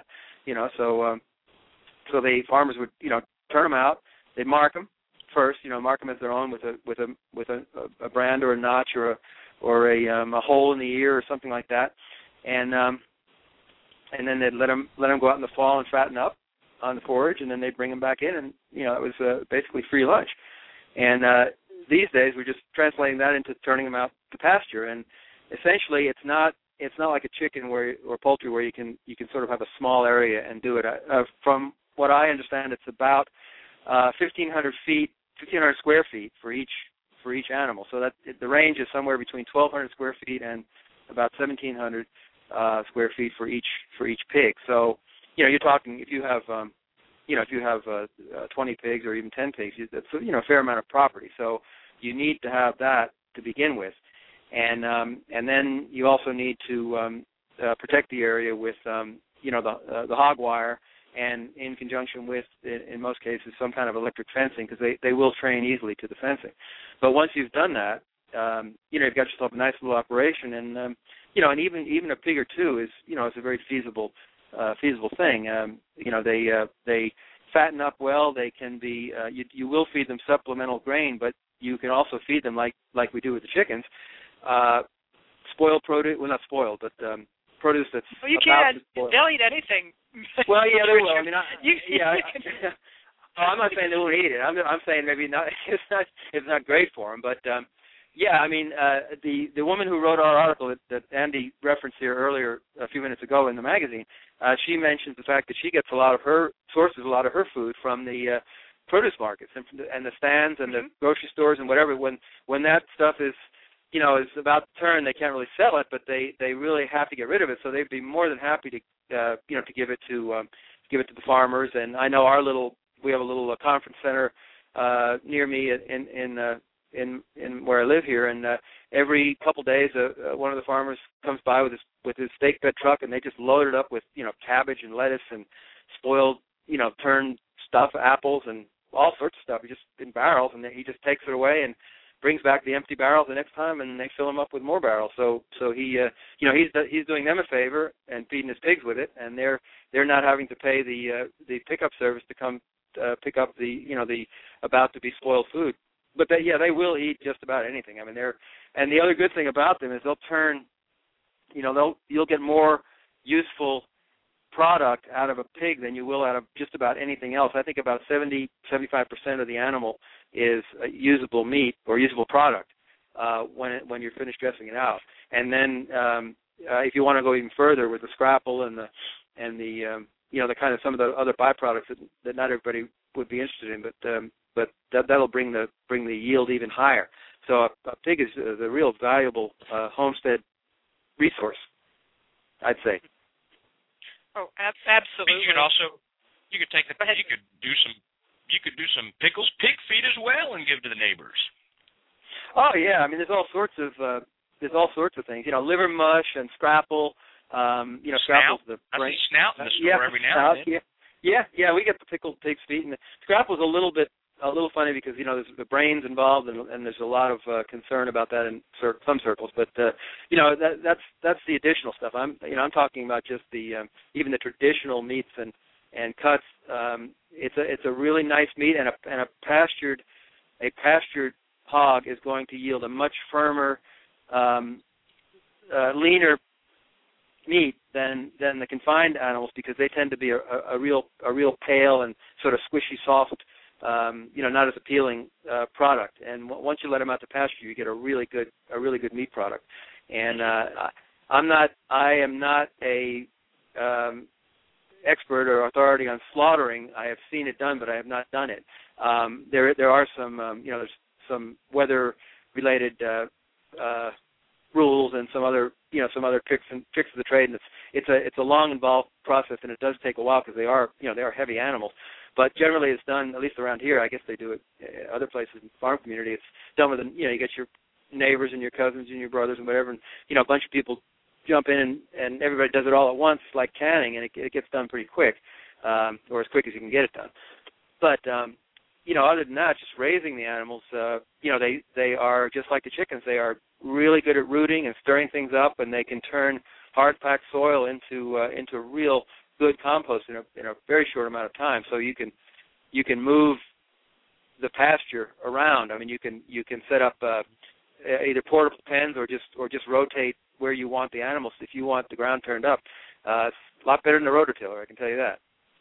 so the farmers would turn them out, they'd mark them first, mark them as their own with a brand or a notch or a hole in the ear or something like that, and then they'd let them go out in the fall and fatten up on the forage, and then they'd bring them back in, and it was basically free lunch. And these days we're just translating that into turning them out to pasture, and essentially it's not like a chicken or poultry where you can sort of have a small area and do it. From what I understand, it's about 1,500 square feet for each animal. So that the range is somewhere between 1,200 square feet and about 1,700 square feet for each pig. So you're talking if you have 20 pigs or even 10 pigs, that's a fair amount of property. So you need to have that to begin with, and then you also need to protect the area with the hog wire, and in conjunction with, in most cases, some kind of electric fencing, because they will train easily to the fencing. But once you've done that, you've got yourself a nice little operation, and and even a pig or two is it's a very feasible thing. They fatten up well. They can be. You will feed them supplemental grain, but you can also feed them like we do with the chickens. Spoiled produce, well, not spoiled, but produce that's. Well, you can't. They'll eat anything. Well, yeah, they will. I mean, I'm not saying they won't eat it. I'm saying maybe not. It's not great for them, but. Yeah, I mean, the woman who wrote our article that Andy referenced here earlier a few minutes ago in the magazine, she mentions the fact that she gets a lot of her food from the produce markets and the stands and the grocery stores and whatever. When that stuff is about to turn, they can't really sell it, but they really have to get rid of it. So they'd be more than happy to give it to the farmers. And I know we have a little conference center near me in where I live here, and every couple days one of the farmers comes by with his steak bed truck, and they just load it up with cabbage and lettuce and spoiled turned stuff, apples and all sorts of stuff, just in barrels, and he just takes it away and brings back the empty barrels the next time, and they fill them up with more barrels. So he he's doing them a favor and feeding his pigs with it, and they're not having to pay the pickup service to come pick up the about to be spoiled food. But they will eat just about anything. I mean, and the other good thing about them is they'll turn, you'll get more useful product out of a pig than you will out of just about anything else. I think about 70-75% of the animal is usable meat or usable product when you're finished dressing it out. And then if you want to go even further with the scrapple and the kind of some of the other byproducts that not everybody would be interested in, but that'll bring the yield even higher. So a pig is the real valuable homestead resource, I'd say. Oh, absolutely. You could do some pickles, pig feed as well, and give to the neighbors. Oh yeah, I mean there's all sorts of things. Liver mush and scrapple. Scrapple's the I see snout in the store every now and then. Yeah, we get the pickled pig's feet, and the scrapple's a little funny because there's the brains involved, and there's a lot of concern about that in some circles. But that's the additional stuff. I'm talking about just the even the traditional meats and cuts. It's a really nice meat, and a pastured hog is going to yield a much firmer, leaner meat than the confined animals, because they tend to be a real pale and sort of squishy, soft, not as appealing product. And once you let them out to pasture, you get a really good meat product. And I am not a expert or authority on slaughtering. I have seen it done, but I have not done it. There are some there's some weather related rules and some other tricks of the trade, and it's a long involved process, and it does take a while because they are heavy animals. But generally, it's done, at least around here. I guess they do it other places in the farm community. It's done with you get your neighbors and your cousins and your brothers and whatever, and a bunch of people jump in and everybody does it all at once, like canning, and it gets done pretty quick, or as quick as you can get it done. But other than that, just raising the animals, they are just like the chickens. They are really good at rooting and stirring things up, and they can turn hard-packed soil into real good compost in a very short amount of time. So you can move the pasture around. I mean, you can set up either portable pens or just rotate where you want the animals. If you want the ground turned up, it's a lot better than a rototiller, I can tell you that.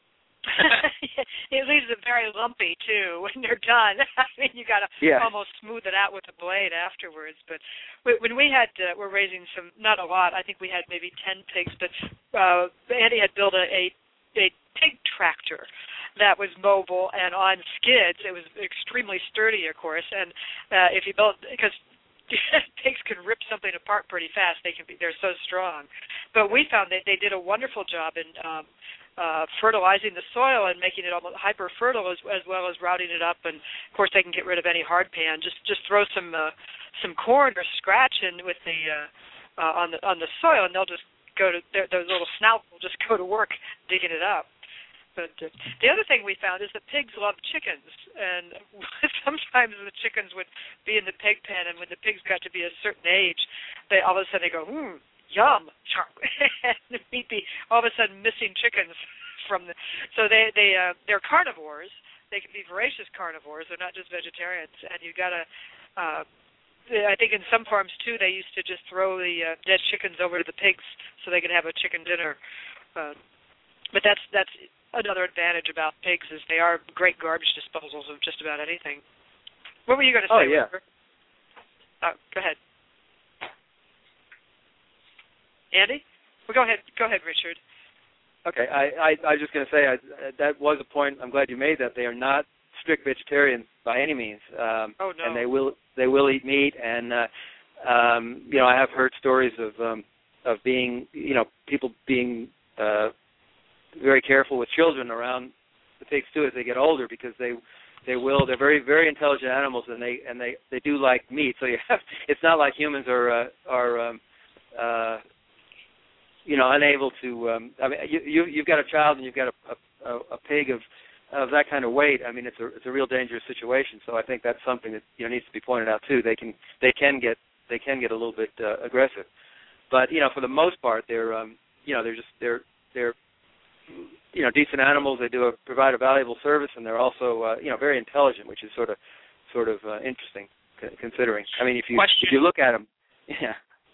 It leaves it very lumpy too when they're done. I mean, you got to almost smooth it out with a blade afterwards. But when we we're raising some, not a lot. I think we had maybe 10 pigs. But Andy had built a pig tractor that was mobile and on skids. It was extremely sturdy, of course. And if you build, because pigs can rip something apart pretty fast. They're so strong. But we found that they did a wonderful job in fertilizing the soil and making it almost hyper-fertile as well as routing it up. And, of course, they can get rid of any hard pan. Just throw some corn or scratch in with the on the soil, and they'll just go to those little snouts will just go to work digging it up. But the other thing we found is that pigs love chickens, and sometimes the chickens would be in the pig pen, and when the pigs got to be a certain age, all of a sudden they go, yum, and we'd be all of a sudden missing chickens from so they're carnivores. They can be voracious carnivores. They're not just vegetarians, and you got to. I think in some farms too, they used to just throw the dead chickens over to the pigs so they could have a chicken dinner. But that's another advantage about pigs is they are great garbage disposals of just about anything. What were you going to say? Oh, yeah. Go ahead. Andy? Well, go ahead, Richard. Okay, I was just going to say that was a point. I'm glad you made that. They are not strict vegetarians by any means. Oh no. And they will eat meat, and I have heard stories of being people being very careful with children around the pigs too as they get older, because they're very, very intelligent animals, and they do like meat. So it's not like humans are unable to. I mean, you've got a child and you've got a pig of that kind of weight. I mean, it's a real dangerous situation. So I think that's something that needs to be pointed out too. They can get a little bit aggressive, but for the most part they're decent animals. They provide a valuable service, and they're also very intelligent, which is sort of interesting considering. I mean, if you look at them, yeah.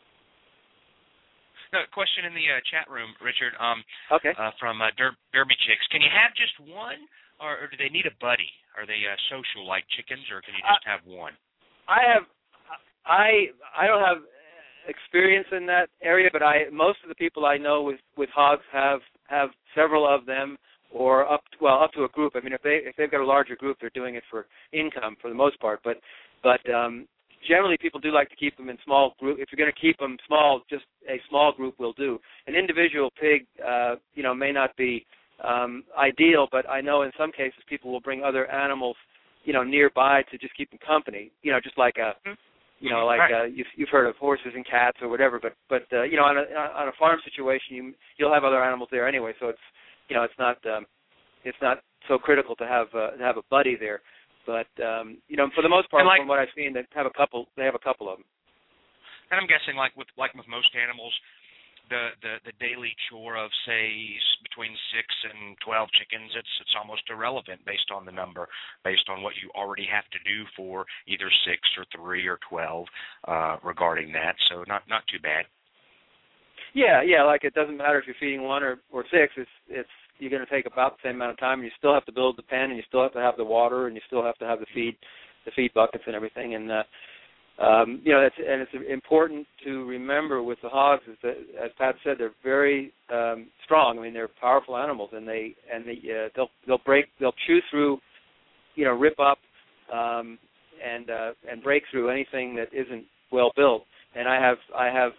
No, question in the chat room, Richard. Okay. From Derby Chicks. Can you have just one, or do they need a buddy? Are they social like chickens, or can you just have one? I don't have experience in that area, but most of the people I know with hogs have several of them, or up to a group. I mean, if they've got a larger group, they're doing it for income for the most part. But generally, people do like to keep them in small groups. If you're going to keep them small, just a small group will do. An individual pig, may not be ideal, but I know in some cases people will bring other animals, nearby to just keep them company. Just like you've heard of horses and cats or whatever. But on a farm situation, you'll have other animals there anyway. So it's not so critical to have a buddy there. But for the most part, from what I've seen, they have a couple of them. And I'm guessing, like with most animals, the daily chore of say between 6 and 12 chickens, it's almost irrelevant based on the number, based on what you already have to do for either 6 or 3 or 12 regarding that. So not too bad. Yeah. Like it doesn't matter if you're feeding 1 or 6. It's you're going to take about the same amount of time, and you still have to build the pen, and you still have to have the water, and you still have to have the feed buckets and everything. And it's important to remember with the hogs is that, as Pat said, they're very strong. I mean, they're powerful animals, and they'll chew through, rip up, and break through anything that isn't well built. and I have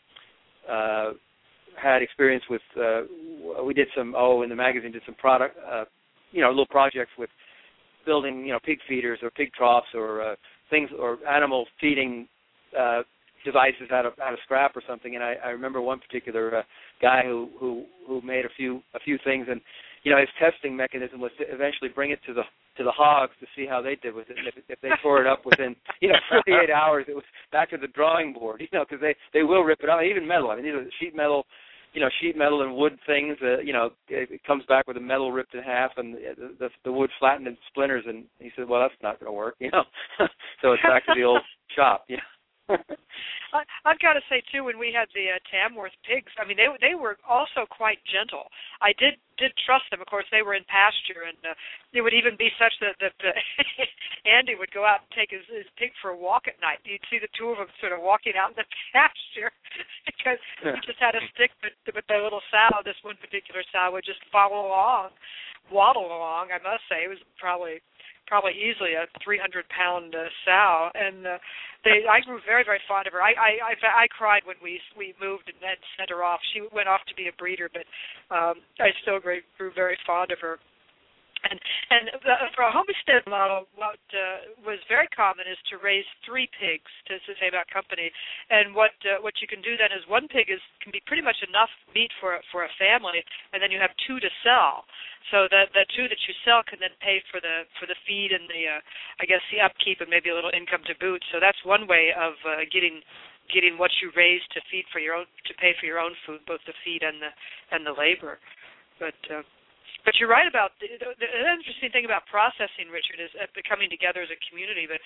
had experience with. We did some in the magazine did some product, little projects with building pig feeders or pig troughs or things or animal feeding devices out of scrap or something. And I remember one particular guy who made a few things, and his testing mechanism was to eventually bring it to the hogs to see how they did with it. And if they tore it up within 48 hours, it was back to the drawing board. Because they will rip it out. Even metal. I mean, these are sheet metal and wood things. It comes back with the metal ripped in half and the wood flattened in splinters. And he said, "Well, that's not going to work." So it's back to the old shop. I've got to say too, when we had the Tamworth pigs, I mean, they were also quite gentle. I did trust them. Of course, they were in pasture, and it would even be such that Andy would go out and take his pig for a walk at night. You'd see the two of them sort of walking out in the pasture because he just had a stick, but the little sow, this one particular sow, would just waddle along. I must say, it was probably easily a 300-pound sow, and I grew very, very fond of her. I cried when we moved and then sent her off. She went off to be a breeder, but I still grew very fond of her. And for a homestead model, what was very common is to raise 3 pigs to save out company. And what you can do then is one pig can be pretty much enough meat for a family, and then you have 2 to sell. So the 2 that you sell can then pay for the feed and the upkeep and maybe a little income to boot. So that's one way of getting what you raise to feed for your own, to pay for your own food, both the feed and the labor. But you're right about the interesting thing about processing, Richard, is coming together as a community. But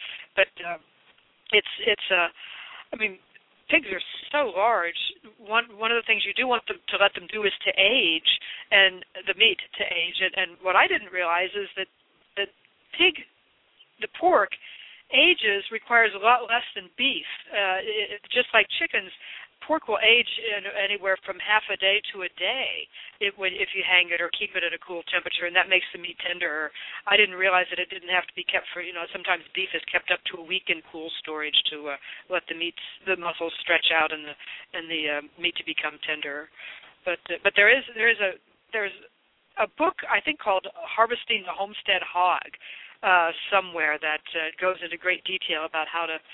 I mean, pigs are so large. One of the things you do want to let them do is to age, and the meat to age. And what I didn't realize is that the pork requires a lot less than beef. Just like chickens, pork will age anywhere from half a day to a day if you hang it or keep it at a cool temperature, and that makes the meat tenderer. I didn't realize that it didn't have to be kept for, sometimes beef is kept up to a week in cool storage to let the muscles stretch out and the meat to become tenderer. But there's a book I think called Harvesting the Homestead Hog somewhere that goes into great detail about how to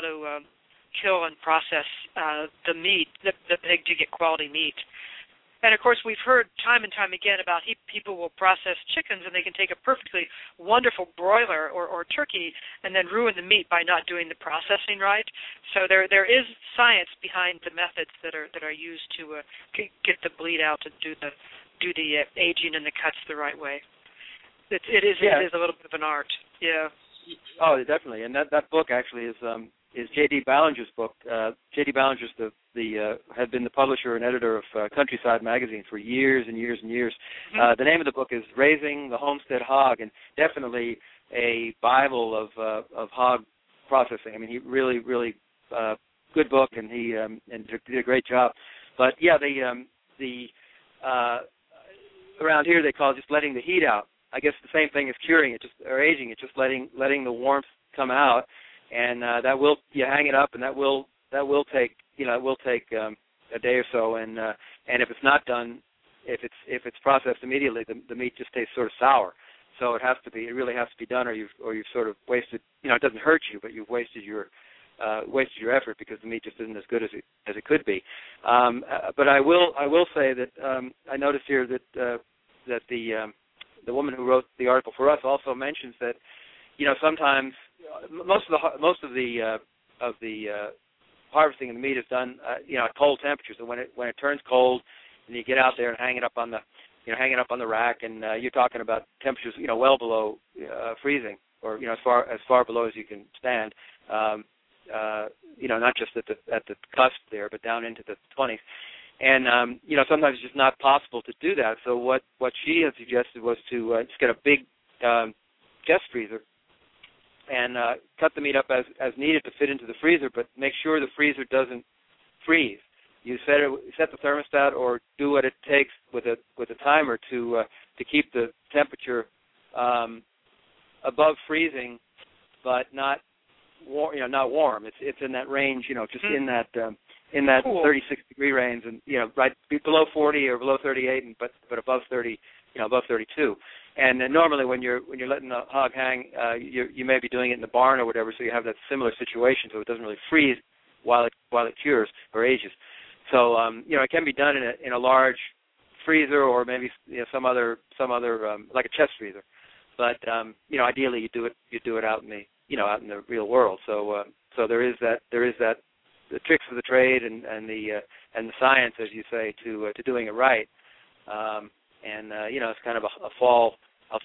kill and process the meat, the pig, to get quality meat. And, of course, we've heard time and time again about people will process chickens and they can take a perfectly wonderful broiler or turkey and then ruin the meat by not doing the processing right. So there is science behind the methods that are used to get the bleed out and do the aging and the cuts the right way. It is a little bit of an art. Yeah. Oh, definitely. And that book actually is J.D. Ballinger's book. J.D. Ballinger's had been the publisher and editor of Countryside magazine for years and years and years. Mm-hmm. The name of the book is Raising the Homestead Hog, and definitely a Bible of hog processing. I mean, he really good book, and he did a great job. But yeah, the around here they call it just letting the heat out. I guess the same thing as curing it, or aging it, just letting the warmth come out. And that will, you hang it up, and that will take a day or so. And if it's not done, if it's processed immediately, the meat just tastes sort of sour. So it really has to be done, or you've sort of wasted. It doesn't hurt you, but you've wasted your effort because the meat just isn't as good as it could be. But I will say that I noticed here that the woman who wrote the article for us also mentions that sometimes. Most of the harvesting of the meat is done, at cold temperatures. And when it turns cold, and you get out there and hang it up on the rack, and you're talking about temperatures, well below freezing, or as far below as you can stand. Not just at the cusp there, but down into the 20s. And sometimes it's just not possible to do that. So what she had suggested was to just get a big guest freezer. And cut the meat up as needed to fit into the freezer, but make sure the freezer doesn't freeze. You set the thermostat, or do what it takes with a timer to keep the temperature above freezing, but not not warm. It's in that range, just in that cool. 36-degree range, and right below 40 or below 38, but above 30, above 32. And normally when you're letting the hog hang, you may be doing it in the barn or whatever, so you have that similar situation, so it doesn't really freeze while it cures or ages. So it can be done in a large freezer or maybe some other like a chest freezer. But ideally you do it out in the real world. So there is that the tricks of the trade and the science, as you say, to doing it right. It's kind of a fall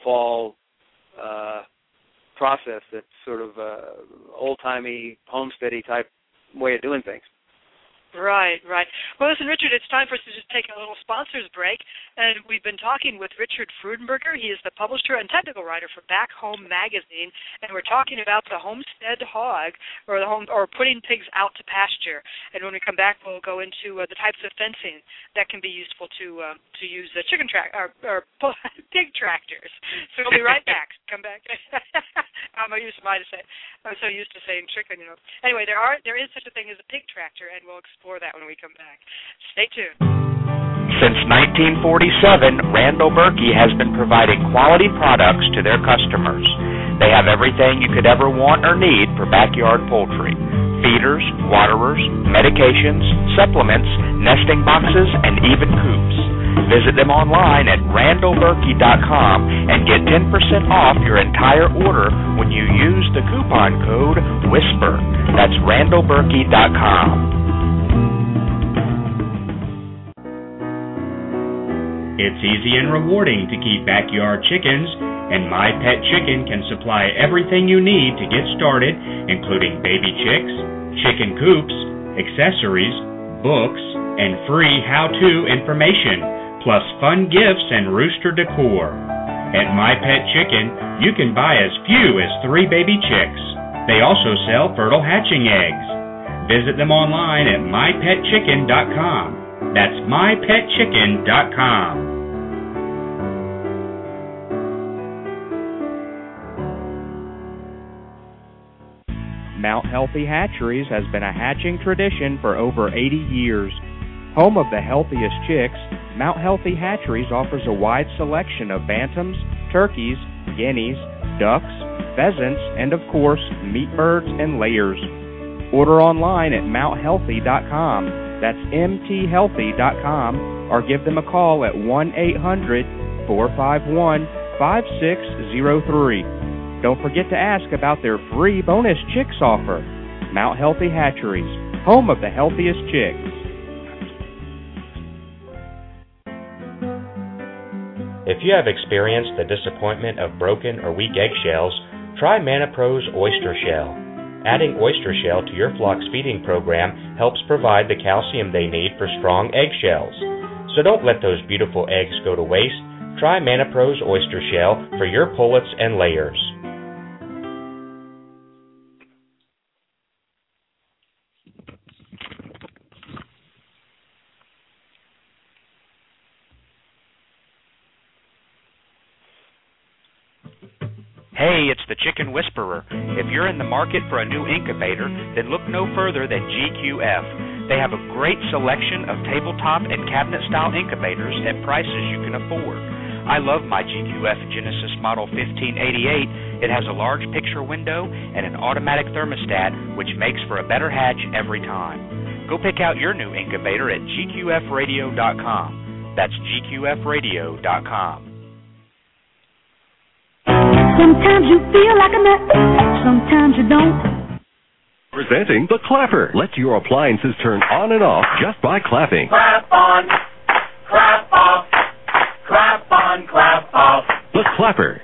process that's sort of old-timey, homesteady type way of doing things. Right. Well, listen, Richard, it's time for us to just take a little sponsors break, and we've been talking with Richard Freudenberger. He is the publisher and technical writer for Back Home Magazine, and we're talking about the homestead hog, or putting pigs out to pasture. And when we come back, we'll go into the types of fencing that can be useful to use the chicken pig tractors. So we'll be right back. Come back. I'm so used to saying chicken, Anyway, there is such a thing as a pig tractor, and we'll explore that when we come back. Stay tuned. Since 1947, Randall Berkey has been providing quality products to their customers. They have everything you could ever want or need for backyard poultry: feeders, waterers, medications, supplements, nesting boxes, and even coops. Visit them online at randallberkey.com and get 10% off your entire order when you use the coupon code WHISPER. That's randallberkey.com. It's easy and rewarding to keep backyard chickens, and My Pet Chicken can supply everything you need to get started, including baby chicks, chicken coops, accessories, books, and free how-to information, plus fun gifts and rooster decor. At My Pet Chicken, you can buy as few as 3 baby chicks. They also sell fertile hatching eggs. Visit them online at mypetchicken.com. That's mypetchicken.com. Mount Healthy Hatcheries has been a hatching tradition for over 80 years. Home of the healthiest chicks, Mount Healthy Hatcheries offers a wide selection of bantams, turkeys, guineas, ducks, pheasants, and of course, meat birds and layers. Order online at mounthealthy.com. That's mthealthy.com, or give them a call at 1-800-451-5603. Don't forget to ask about their free bonus chicks offer. Mount Healthy Hatcheries, home of the healthiest chicks. If you have experienced the disappointment of broken or weak eggshells, try ManaPro's Oyster Shell. Adding oyster shell to your flock's feeding program helps provide the calcium they need for strong eggshells. So don't let those beautiful eggs go to waste. Try ManaPro's Oyster Shell for your pullets and layers. Hey, it's the Chicken Whisperer. If you're in the market for a new incubator, then look no further than GQF. They have a great selection of tabletop and cabinet-style incubators at prices you can afford. I love my GQF Genesis Model 1588. It has a large picture window and an automatic thermostat, which makes for a better hatch every time. Go pick out your new incubator at gqfradio.com. That's gqfradio.com. Sometimes you feel like a nut, sometimes you don't. Presenting the Clapper. Let your appliances turn on and off just by clapping. Clap on, clap off, clap on, clap off. The Clapper.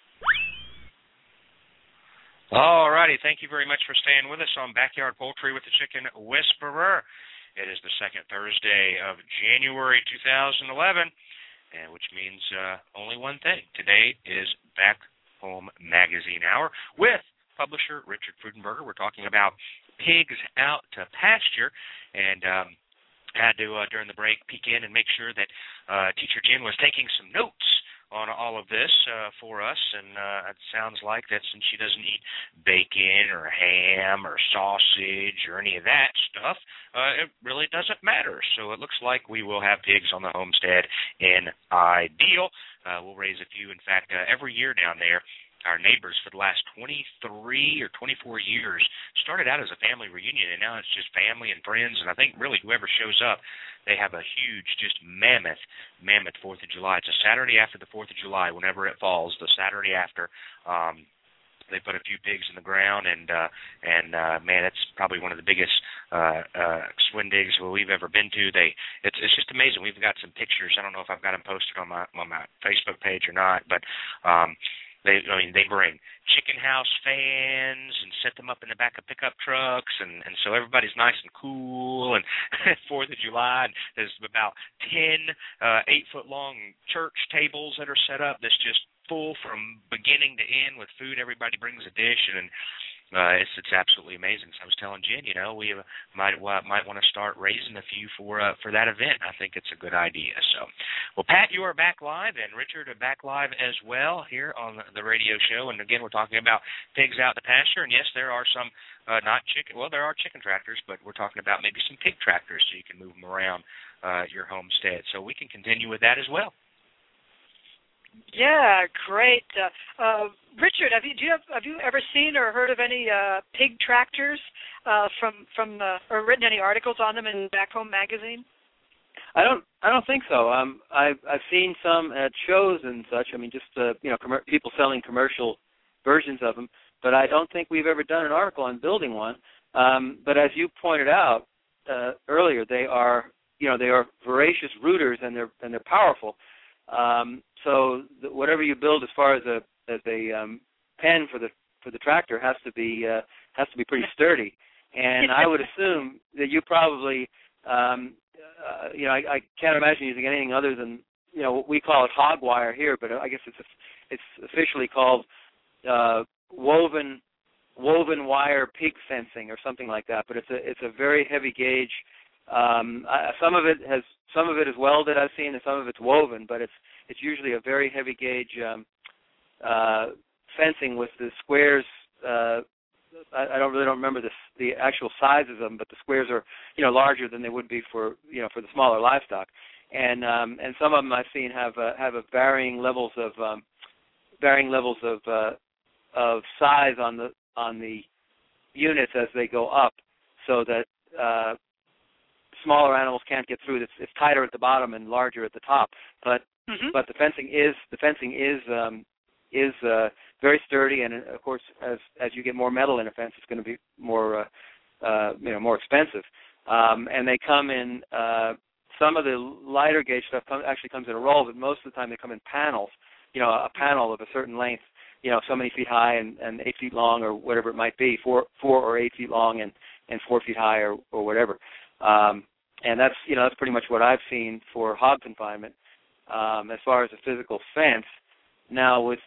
All righty. Thank you very much for staying with us on Backyard Poultry with the Chicken Whisperer. It is the second Thursday of January 2011, which means only one thing. Today is Back Home Magazine Hour with publisher Richard Freudenberger. We're talking about pigs out to pasture, and I had to, during the break, peek in and make sure that Teacher Jen was taking some notes on all of this for us, and it sounds like that since she doesn't eat bacon or ham or sausage or any of that stuff, it really doesn't matter. So it looks like we will have pigs on the homestead in Ideal. We'll raise a few. In fact, every year down there, our neighbors for the last 23 or 24 years started out as a family reunion, and now it's just family and friends. And I think really whoever shows up, they have a huge, just mammoth 4th of July. It's a Saturday after the 4th of July, whenever it falls, the Saturday after. They put a few pigs in the ground, and man, it's probably one of the biggest shindigs we've ever been to. It's just amazing. We've got some pictures. I don't know if I've got them posted on my Facebook page or not, but they bring chicken house fans and set them up in the back of pickup trucks, and so everybody's nice and cool. And 4th of July, there's about 10 8-foot-long church tables that are set up that's just full from beginning to end with food. Everybody brings a dish, and it's absolutely amazing. So I was telling Jen, we might want to start raising a few for that event. I think it's a good idea. So, well, Pat, you are back live, and Richard are back live as well here on the radio show. And again, we're talking about pigs out in the pasture. And yes, there are some not chicken. Well, there are chicken tractors, but we're talking about maybe some pig tractors, so you can move them around your homestead. So we can continue with that as well. Yeah, great. Richard, have you ever seen or heard of any pig tractors from or written any articles on them in Back Home Magazine? I don't think so. I've seen some at shows and such. I mean, just people selling commercial versions of them. But I don't think we've ever done an article on building one. But as you pointed out earlier, they are voracious rooters, and they're powerful. So whatever you build as far as a pen for the tractor has to be pretty sturdy. And I would assume that you probably I can't imagine using anything other than what we call it hog wire here, but I guess it's officially called woven wire pig fencing or something like that. But it's a very heavy gauge. Some of it is welded, I've seen, and some of it's woven, but it's usually a very heavy gauge fencing with the squares. I don't remember the actual sizes of them, but the squares are larger than they would be for the smaller livestock, and some of them I've seen have varying levels of size on the units as they go up, so that smaller animals can't get through. It's tighter at the bottom and larger at the top, but the fencing is very sturdy, and of course, as you get more metal in a fence, it's going to be more expensive. And they come in. Some of the lighter gauge stuff actually comes in a roll, but most of the time they come in panels. A panel of a certain length, so many feet high and 8 feet long, or whatever it might be, 4 or 8 feet long and 4 feet high, or whatever. And that's pretty much what I've seen for hog confinement. As far as a physical fence, now with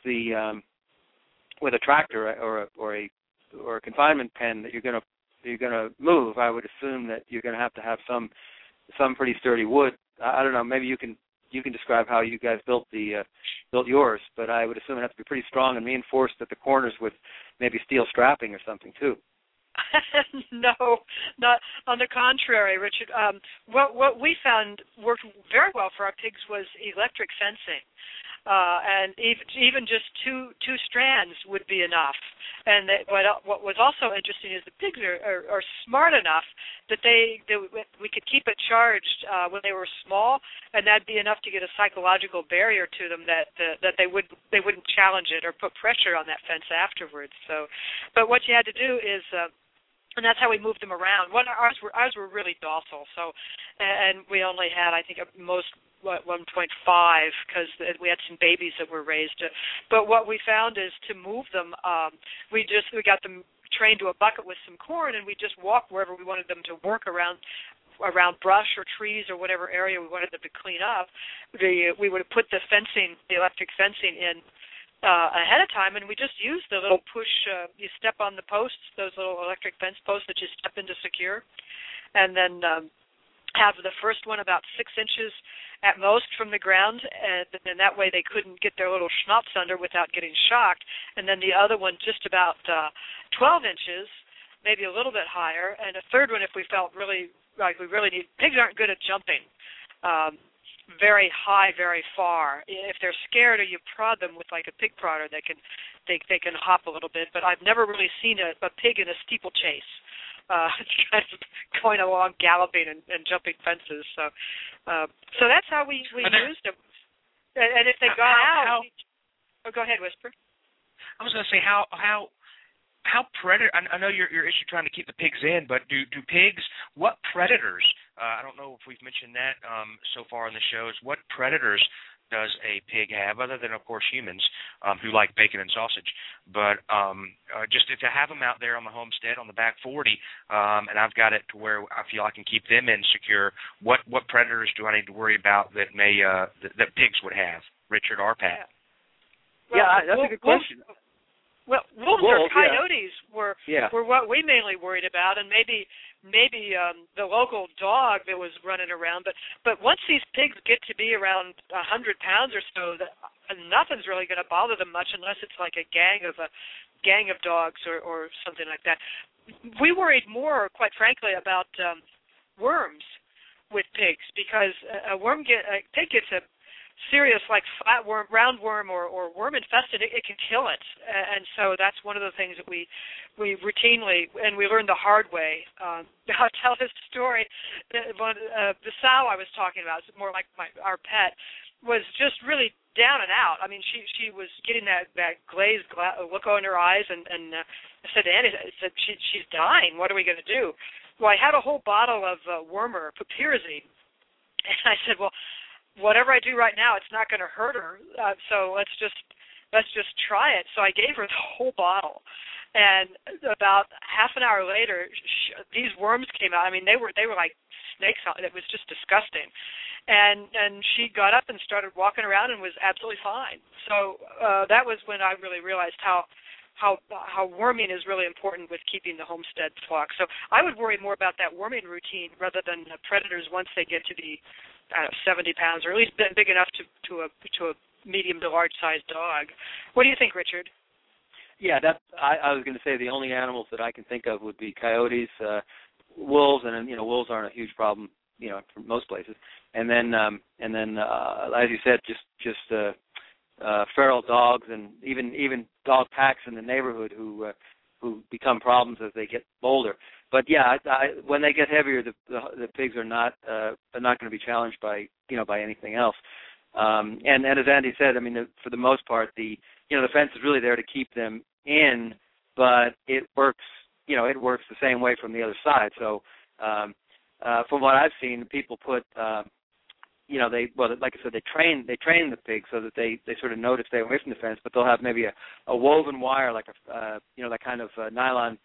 a tractor or a confinement pen that you're gonna move, I would assume that you're gonna have to have some pretty sturdy wood. I don't know. Maybe you can describe how you guys built yours, but I would assume it has to be pretty strong and reinforced at the corners with maybe steel strapping or something too. No, not on the contrary, Richard. What we found worked very well for our pigs was electric fencing, and even just two strands would be enough. And what was also interesting is the pigs are smart enough that we could keep it charged when they were small, and that'd be enough to get a psychological barrier to them that they wouldn't challenge it or put pressure on that fence afterwards. So, but what you had to do is. And that's how we moved them around. Ours were really docile. So, and we only had, I think, at most 1.5 because we had some babies that were raised. But what we found is to move them, we got them trained to a bucket with some corn, and we just walked wherever we wanted them to work around brush or trees or whatever area we wanted them to clean up. We would have put the electric fencing in ahead of time, and we just used the little push, you step on the posts, those little electric fence posts that you step in to secure, and then have the first one about 6 inches at most from the ground, and that way they couldn't get their little schnapps under without getting shocked, and then the other one just about 12 inches maybe a little bit higher, and a third one if we felt really like we really need. Pigs aren't good at jumping very high, very far. If they're scared or you prod them with like a pig prodder, they can hop a little bit. But I've never really seen a pig in a steeplechase. Kind of going along, galloping and jumping fences. So that's how we used them. And if they got out, go ahead, Whisper. I was going to say how predator. I know your issue trying to keep the pigs in, but do pigs? What predators? I don't know if we've mentioned that so far in the shows. What predators does a pig have, other than, of course, humans who like bacon and sausage? But just to have them out there on the homestead on the back 40, and I've got it to where I feel I can keep them in secure. What predators do I need to worry about that may that pigs would have? Richard or Pat? Well, that's a good question. Well, wolves or coyotes were what we mainly worried about, and maybe the local dog that was running around. But once these pigs get to be around 100 pounds or so, nothing's really going to bother them much unless it's like a gang of dogs or something like that. We worried more, quite frankly, about worms with pigs because a pig gets a serious, like flatworm, roundworm, or worm infested, it can kill it, and so that's one of the things that we routinely, and we learned the hard way. I'll tell this story. The sow I was talking about, more like our pet, was just really down and out. I mean, she was getting that glazed look on her eyes, and I said to Annie, she's dying. What are we going to do? Well, I had a whole bottle of wormer, piperazine, and I said, well, whatever I do right now, it's not going to hurt her. So let's just try it. So I gave her the whole bottle, and about half an hour later, these worms came out. I mean, they were like snakes. It was just disgusting. And she got up and started walking around and was absolutely fine. So that was when I really realized how worming is really important with keeping the homestead flock. So I would worry more about that worming routine rather than predators once they get to be 70 pounds, or at least big enough to a medium to large sized dog. What do you think, Richard? Yeah, I was going to say the only animals that I can think of would be coyotes, wolves, and wolves aren't a huge problem, for most places. And then as you said, just feral dogs, and even dog packs in the neighborhood who become problems as they get older. But yeah, when they get heavier, the pigs are not going to be challenged by anything else. And as Andy said, I mean, for the most part, the fence is really there to keep them in, but it works the same way from the other side. So from what I've seen, people put like I said, they train the pigs so that they sort of know to stay away from the fence, but they'll have maybe a woven wire, like that kind of nylon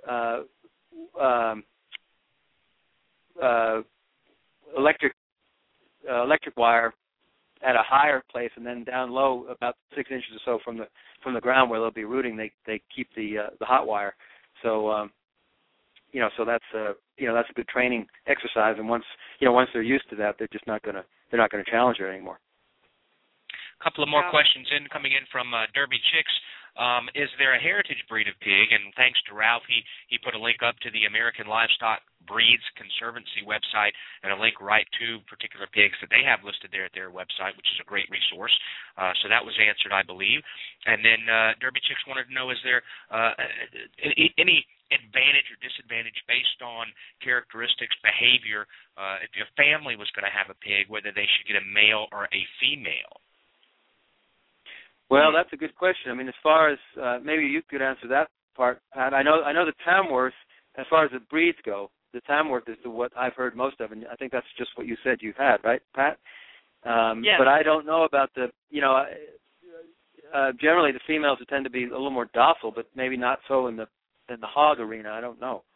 electric wire at a higher place, and then down low, about 6 inches or so from the ground where they'll be rooting, they keep the hot wire. So so that's a good training exercise, and once they're used to that, they're not going to challenge it anymore. A couple of more questions coming in from Derby Chicks. Is there a heritage breed of pig? And thanks to Ralph, he put a link up to the American Livestock Breeds Conservancy website and a link right to particular pigs that they have listed there at their website, which is a great resource. So that was answered, I believe. And then Derby Chicks wanted to know, is there any advantage or disadvantage based on characteristics, behavior, if your family was going to have a pig, whether they should get a male or a female? Well, that's a good question. I mean, as far as maybe you could answer that part, Pat. I know the Tamworth, as far as the breeds go, the Tamworth is what I've heard most of, and I think that's just what you said you had, right, Pat? Yes. But I don't know about the, generally the females tend to be a little more docile, but maybe not so in the hog arena. I don't know.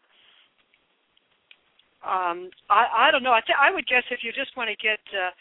I don't know. I would guess if you just want to get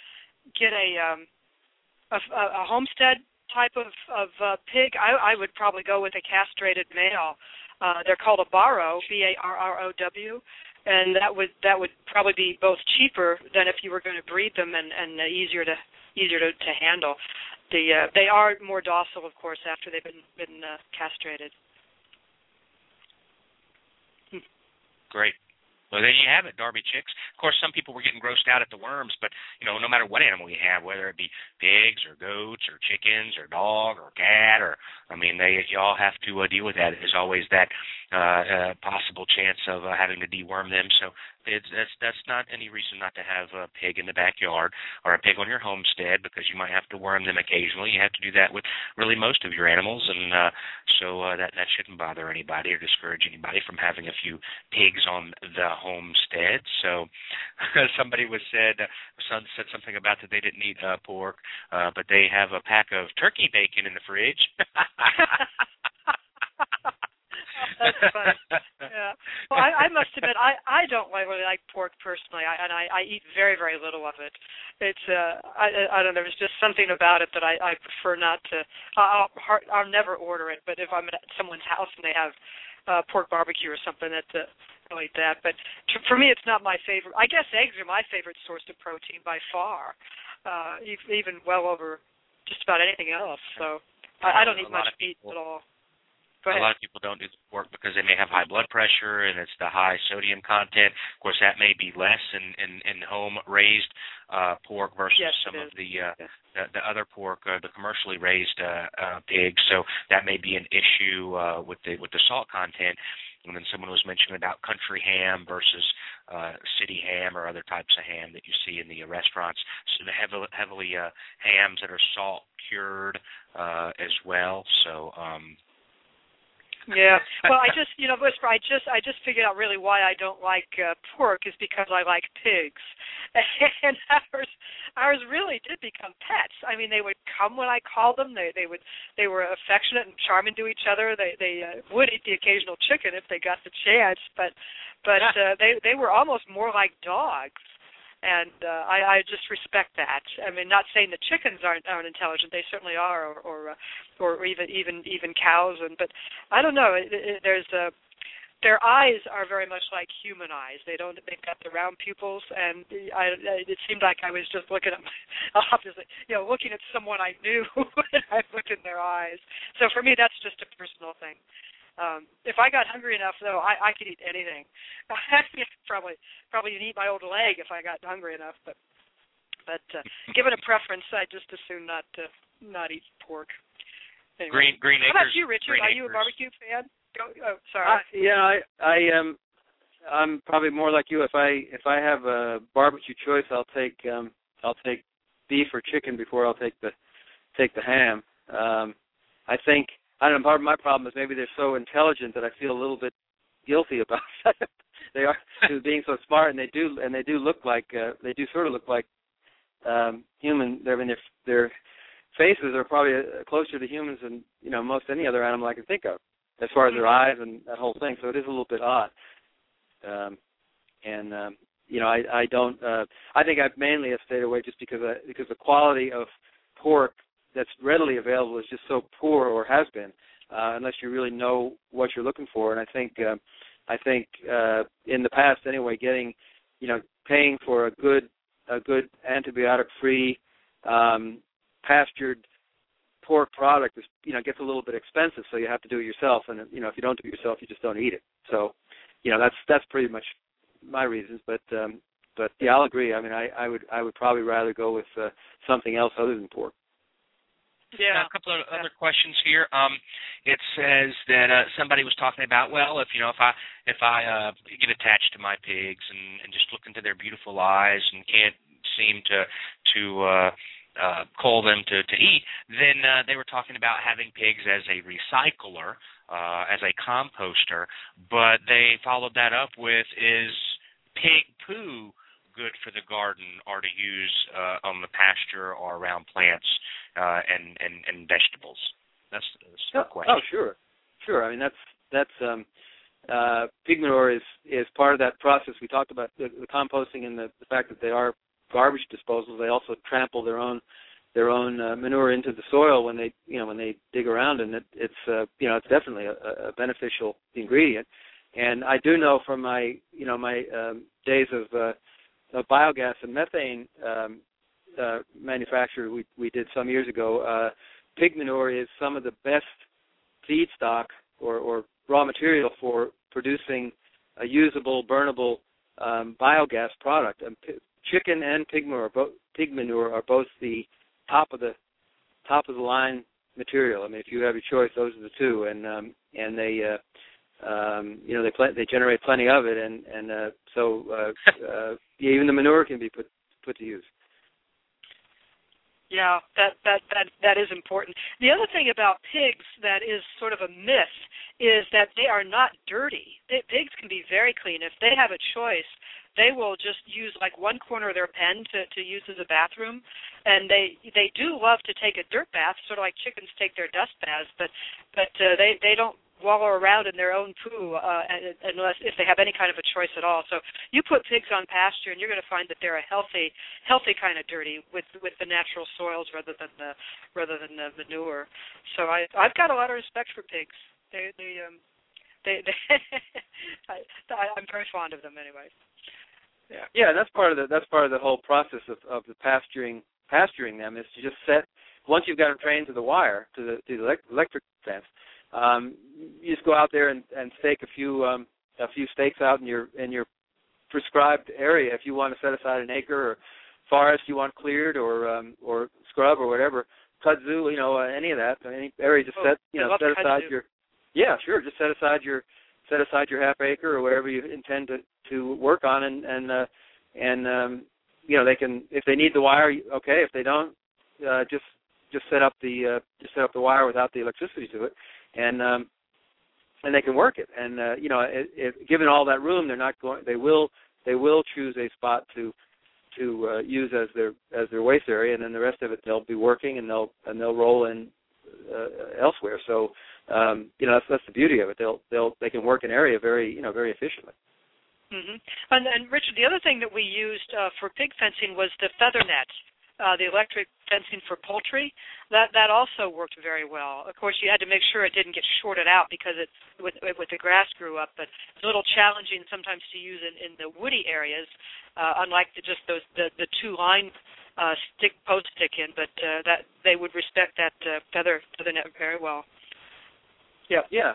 a homestead type of pig, I would probably go with a castrated male. They're called a barrow, B-A-R-R-O-W, and that would probably be both cheaper than if you were going to breed them and easier to handle. They are more docile, of course, after they've been castrated. Great. Well, there you have it, Darby Chicks. Of course, some people were getting grossed out at the worms, but, no matter what animal you have, whether it be pigs or goats or chickens or dog or cat you all have to deal with that. There's always that possible chance of having to deworm them. So that's not any reason not to have a pig in the backyard or a pig on your homestead, because you might have to worm them occasionally. You have to do that with really most of your animals, and so that shouldn't bother anybody or discourage anybody from having a few pigs on the homestead. So somebody said something about that they didn't eat pork, but they have a pack of turkey bacon in the fridge. That's funny. Yeah. Well, I must admit, I don't really like pork personally, and I eat very, very little of it. It's I don't know. There's just something about it that I prefer not to. I'll never order it, but if I'm at someone's house and they have pork barbecue or something, I'll eat that. But for me, it's not my favorite. I guess eggs are my favorite source of protein by far, even well over just about anything else. So I don't eat much meat at all. A lot of people don't do the pork because they may have high blood pressure, and it's the high sodium content. Of course, that may be less in home-raised pork versus some of the other pork, the commercially raised pigs. So that may be an issue with the salt content. And then someone was mentioning about country ham versus city ham or other types of ham that you see in the restaurants. So the heavily hams that are salt cured as well. So. Yeah. Well, I just figured out really why I don't like pork is because I like pigs, and ours really did become pets. I mean, they would come when I called them. They were affectionate and charming to each other. They would eat the occasional chicken if they got the chance, but they were almost more like dogs. And I just respect that. I mean, not saying the chickens aren't intelligent; they certainly are, or even cows. But I don't know. Their eyes are very much like human eyes. They've got the round pupils, and it seemed like I was just looking at, looking at someone I knew when I looked in their eyes. So for me, that's just a personal thing. If I got hungry enough, though, I could eat anything. Probably eat my old leg if I got hungry enough. But given a preference, I just assume not eat pork. Anyway. Green Acres. How about you, Richard? Are you a barbecue fan? Oh, sorry. I'm probably more like you. If I have a barbecue choice, I'll take beef or chicken before I'll take the ham. I think. I don't know, part of my problem is maybe they're so intelligent that I feel a little bit guilty about it. They are being so smart, and they do look like sort of look like human. I mean, their faces are probably closer to humans than most any other animal I can think of, as far as their eyes and that whole thing. So it is a little bit odd. I don't. I think I mainly have stayed away just because the quality of pork that's readily available is just so poor, or has been, unless you really know what you're looking for. And I think in the past anyway, paying for a good antibiotic-free pastured pork product is gets a little bit expensive, so you have to do it yourself. And if you don't do it yourself, you just don't eat it. So that's pretty much my reasons. But yeah, I'll agree. I mean, I would probably rather go with something else other than pork. Yeah. Now, a couple of other questions here. It says that somebody was talking about, well, if I get attached to my pigs and just look into their beautiful eyes and can't seem to call them to eat, then they were talking about having pigs as a recycler, as a composter, but they followed that up with, is pig poo good for the garden or to use on the pasture or around plants and vegetables? That's the question. Oh, sure. I mean, that's pig manure is part of that process. We talked about the composting and the fact that they are garbage disposals. They also trample their own manure into the soil when they dig around, and it's definitely a beneficial ingredient. And I do know from my days of biogas and methane manufacture we did some years ago, pig manure is some of the best feedstock or raw material for producing usable, burnable biogas product. Chicken and pig manure are both the top of the line material. I mean, if you have your choice, those are the two, and they they generate plenty of it, and so even the manure can be put to use. Yeah, that is important. The other thing about pigs that is sort of a myth is that they are not dirty. Pigs can be very clean. If they have a choice, they will just use like one corner of their pen to use as a bathroom, and they do love to take a dirt bath, sort of like chickens take their dust baths, but they don't wallow around in their own poo unless if they have any kind of a choice at all. So you put pigs on pasture, and you're going to find that they're a healthy kind of dirty with the natural soils rather than the manure. So I've got a lot of respect for pigs. I'm very fond of them anyway. Yeah, and that's part of the whole process of the pasturing them is to just set, once you've got them trained to the wire, to the electric fence, you just go out there and stake a few stakes out in your prescribed area. If you want to set aside an acre or forest you want cleared or scrub or whatever, kudzu, any of that, any area, just set aside your just set aside your half acre or whatever you intend to work on, and they can, if they need the wire, okay. If they don't, just set up the wire without the electricity to it, and they can work it. And if given all that room, they will choose a spot to use as their waste area, and then the rest of it they'll be working, and they'll roll in elsewhere. So that's the beauty of it. They can work an area very efficiently. Mm-hmm. And Richard, the other thing that we used for pig fencing was the feather net, the electric fencing for poultry. That also worked very well. Of course, you had to make sure it didn't get shorted out because with the grass grew up. But it's a little challenging sometimes to use in the woody areas, unlike the 2-line post stick in. But that they would respect that feather net very well. Yeah.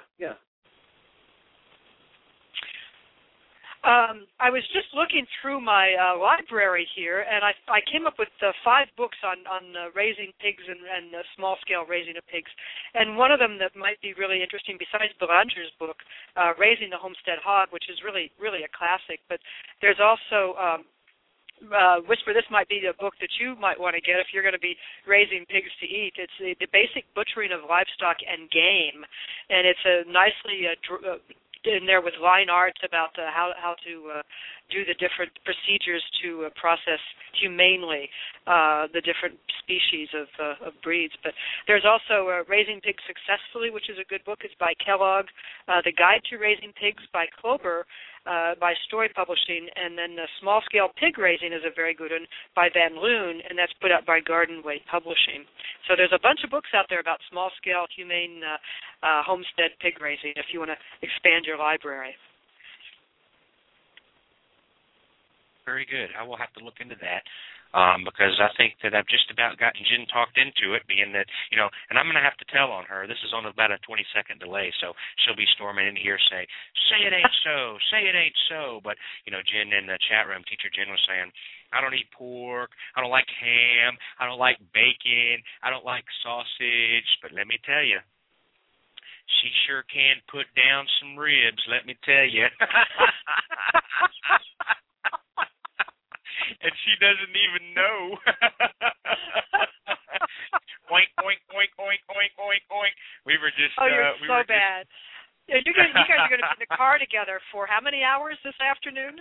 I was just looking through my library here, and I came up with 5 books on raising pigs and small-scale raising of pigs. And one of them that might be really interesting, besides Belanger's book, Raising the Homestead Hog, which is really, really a classic. But there's also Whisper, this might be a book that you might want to get if you're going to be raising pigs to eat. It's the Basic Butchering of Livestock and Game, and it's a nicely in there with line art about how to do the different procedures to process humanely the different species of breeds. But there's also Raising Pigs Successfully, which is a good book. It's by Kellogg. The Guide to Raising Pigs by Klober, by Story Publishing, and then Small Scale Pig Raising is a very good one by Van Loon, and that's put out by Garden Way Publishing. So there's a bunch of books out there about small scale humane homestead pig raising if you want to expand your library. Very good. I will have to look into that. Because I think that I've just about gotten Jen talked into it, being that, and I'm going to have to tell on her. This is on about a 20-second delay, so she'll be storming in here say it ain't so, say it ain't so. But, Jen in the chat room, Teacher Jen was saying, I don't eat pork, I don't like ham, I don't like bacon, I don't like sausage, but let me tell you, she sure can put down some ribs, let me tell you. And she doesn't even know. Oink, oink, oink, oink, oink, oink, oink. We were just... you're so bad. Yeah, you guys are going to be in the car together for how many hours this afternoon?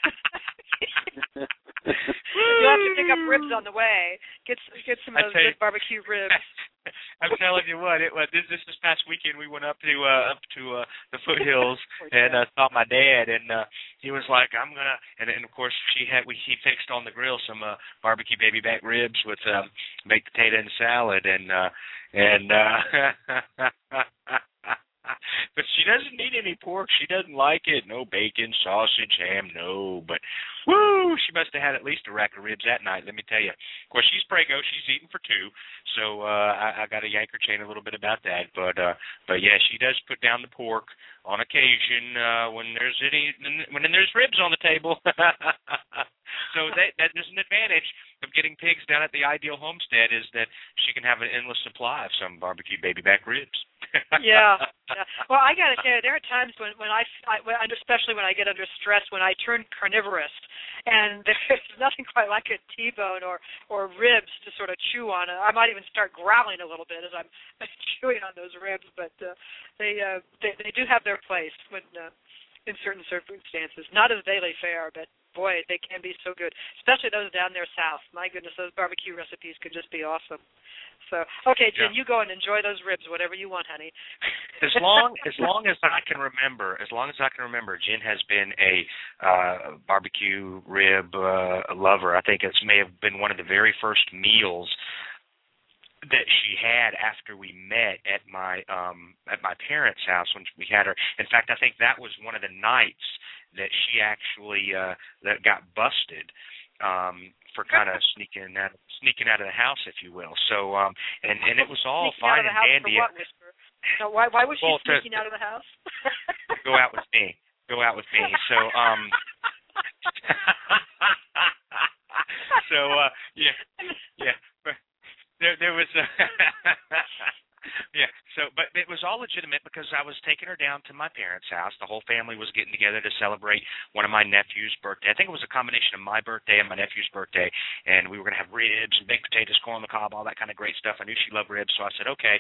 You'll have to pick up ribs on the way. Get some of those good barbecue ribs. I'm telling you what, this past weekend we went up to the foothills and saw my dad, and he was like, I'm gonna, and of course he fixed on the grill some barbecue baby back ribs with baked potato and salad, and But she doesn't need any pork. She doesn't like it. No bacon, sausage, ham, no. But, woo, she must have had at least a rack of ribs that night, let me tell you. Of course, she's prego. She's eating for two. So I got to yank her chain a little bit about that. But yeah, she does put down the pork on occasion when there's ribs on the table. So that is an advantage of getting pigs down at the Ideal Homestead, is that she can have an endless supply of some barbecue baby back ribs. Yeah. Well, I got to tell you, there are times when I, especially when I get under stress, when I turn carnivorous, and there's nothing quite like a T-bone or ribs to sort of chew on. I might even start growling a little bit as I'm chewing on those ribs, but they do have their place when in certain circumstances. Not as daily fare, but boy, they can be so good, especially those down there south. My goodness, those barbecue recipes could just be awesome. So, okay, Jen, you go and enjoy those ribs, whatever you want, honey. As long as I can remember, Jen has been a barbecue rib lover. I think it may have been one of the very first meals that she had after we met at my parents' house when we had her. In fact, I think that was one of the nights that she actually that got busted for kind of sneaking out of the house, if you will. So and it was all fine and dandy. For what, Whisper? No, why was she sneaking out of the house? Go out with me. So yeah. There was yeah. So, but it was all legitimate because I was taking her down to my parents' house. The whole family was getting together to celebrate one of my nephew's birthday. I think it was a combination of my birthday and my nephew's birthday, and we were going to have ribs and baked potatoes, corn on the cob, all that kind of great stuff. I knew she loved ribs, so I said, okay,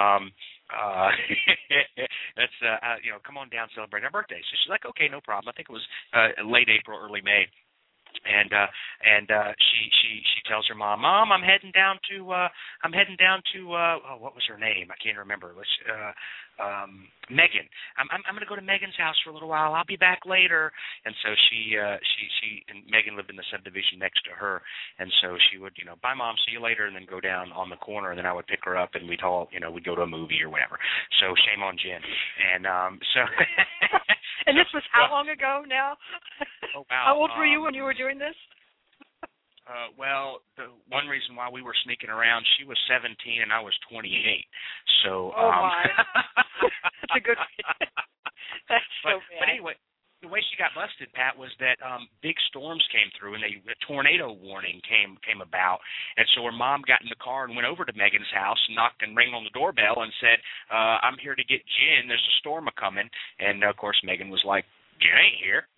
let's come on down, celebrate our birthday. So she's like, okay, no problem. I think it was late April, early May. And she tells her mom, I'm heading down to what was her name? I can't remember. Megan. I'm going to go to Megan's house for a little while. I'll be back later. And so she and Megan lived in the subdivision next to her, and so she would, bye mom, see you later, and then go down on the corner, and then I would pick her up, and we'd go to a movie or whatever. So shame on Jen. And so. And this was how long ago now? Oh wow. How old were you when you were doing this? Well, the one reason why we were sneaking around, she was 17 and I was 28. So. Oh my. That's a good. That's so bad. But anyway, the way she got busted, Pat, was that big storms came through and a tornado warning came about, and so her mom got in the car and went over to Megan's house, knocked and rang on the doorbell, and said, "I'm here to get Jen. There's a storm a coming." And of course, Megan was like, "Jen ain't here."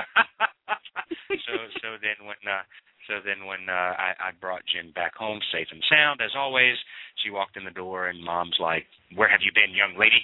So then when I brought Jen back home safe and sound, as always, she walked in the door and Mom's like, "Where have you been, young lady?"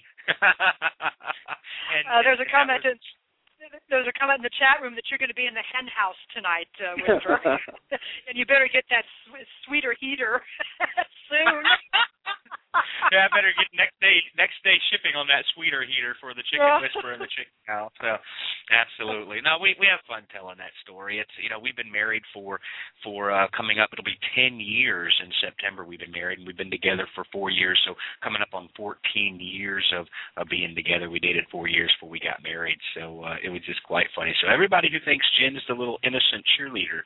There's a comment in the chat room that you're going to be in the hen house tonight, Whisper. And you better get that sweeter heater soon. Yeah, I better get next day shipping on that sweeter heater for the Chicken Whisperer and the Chicken House. So, absolutely. No, we have fun telling that story. It's we've been married for coming up. It'll be 10 years in September. We've been married, and we've been together for 4 years. So coming up on 14 years of being together. We dated 4 years before we got married. So it was just quite funny. So everybody who thinks Jen is the little innocent cheerleader.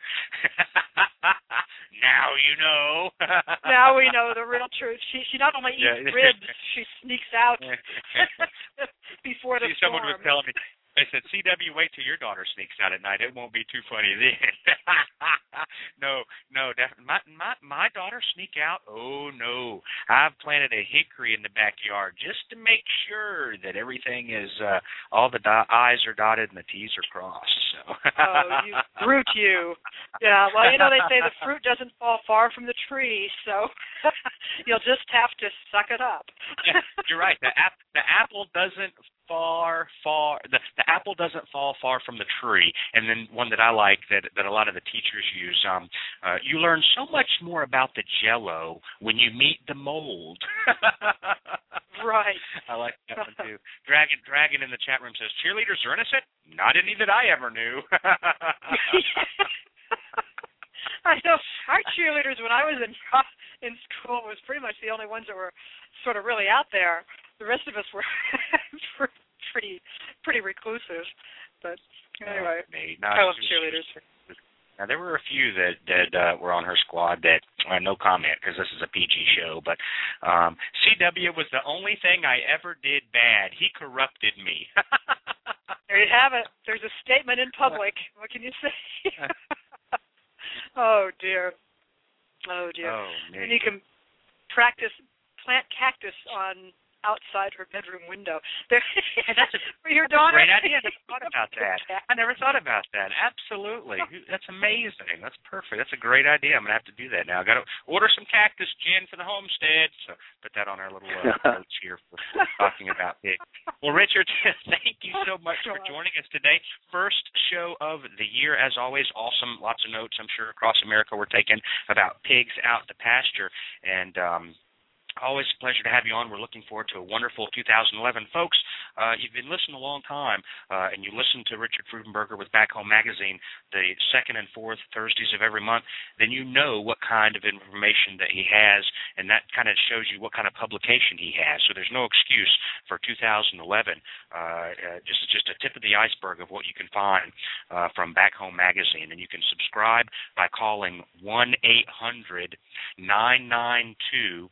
Now you know. Now we know the real truth. She not only eats ribs, she sneaks out before the storm. Someone was telling me, they said, CW, wait till your daughter sneaks out at night. It won't be too funny then. No, definitely. My daughter sneak out? Oh, no. I've planted a hickory in the backyard just to make sure that everything is, all the I's are dotted and the T's are crossed. So. Oh, you brute, you. Yeah, well, they say the fruit doesn't fall far from the tree, so you'll just have to suck it up. Yeah, you're right. The apple doesn't the apple doesn't fall far from the tree. And then one that I like that a lot of the teachers use, you learn so much more about the Jell-O when you meet the mold. Right. I like that one too. Dragon in the chat room says, cheerleaders are innocent? Not any that I ever knew. I know. Our cheerleaders when I was in school was pretty much the only ones that were sort of really out there. The rest of us were pretty reclusive. But anyway, no, I love cheerleaders. Now, there were a few that were on her squad that, no comment because this is a PG show, but CW was the only thing I ever did bad. He corrupted me. There you have it. There's a statement in public. What can you say? Oh, dear. Oh, dear. Oh, and you can plant cactus outside her bedroom window. That's for your daughter. Great idea. I never thought about that. I never thought about that. Absolutely. That's amazing. That's perfect. That's a great idea. I'm going to have to do that now. I got to order some cactus gin for the homestead. So put that on our little notes here for talking about pigs. Well, Richard, thank you so much for joining us today. First show of the year, as always. Awesome. Lots of notes, I'm sure, across America were taken about pigs out to pasture. And always a pleasure to have you on. We're looking forward to a wonderful 2011. Folks, you've been listening a long time, and you listen to Richard Freudenberger with Back Home Magazine the second and fourth Thursdays of every month, then you know what kind of information that he has, and that kind of shows you what kind of publication he has. So there's no excuse for 2011. Just a tip of the iceberg of what you can find from Back Home Magazine. And you can subscribe by calling 1-800-992-2546,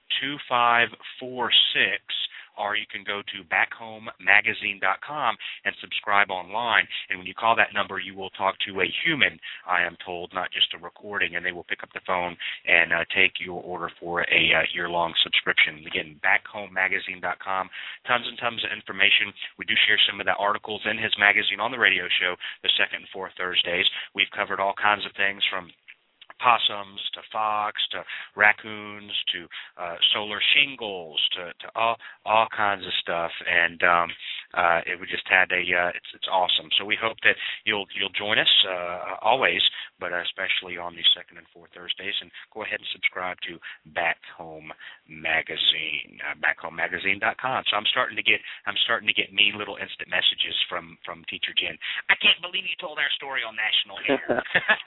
or you can go to backhomemagazine.com and subscribe online. And when you call that number, you will talk to a human, I am told, not just a recording, and they will pick up the phone and take your order for a year-long subscription. Again, backhomemagazine.com. Tons and tons of information. We do share some of the articles in his magazine on the radio show the second and fourth Thursdays. We've covered all kinds of things from possums to fox to raccoons to solar shingles to all kinds of stuff, and we just had it's awesome. So we hope that you'll join us always, but especially on the second and fourth Thursdays, and go ahead and subscribe to Back Home Magazine, backhomemagazine.com. So I'm starting to get mean little instant messages from Teacher Jen. I can't believe you told our story on national air.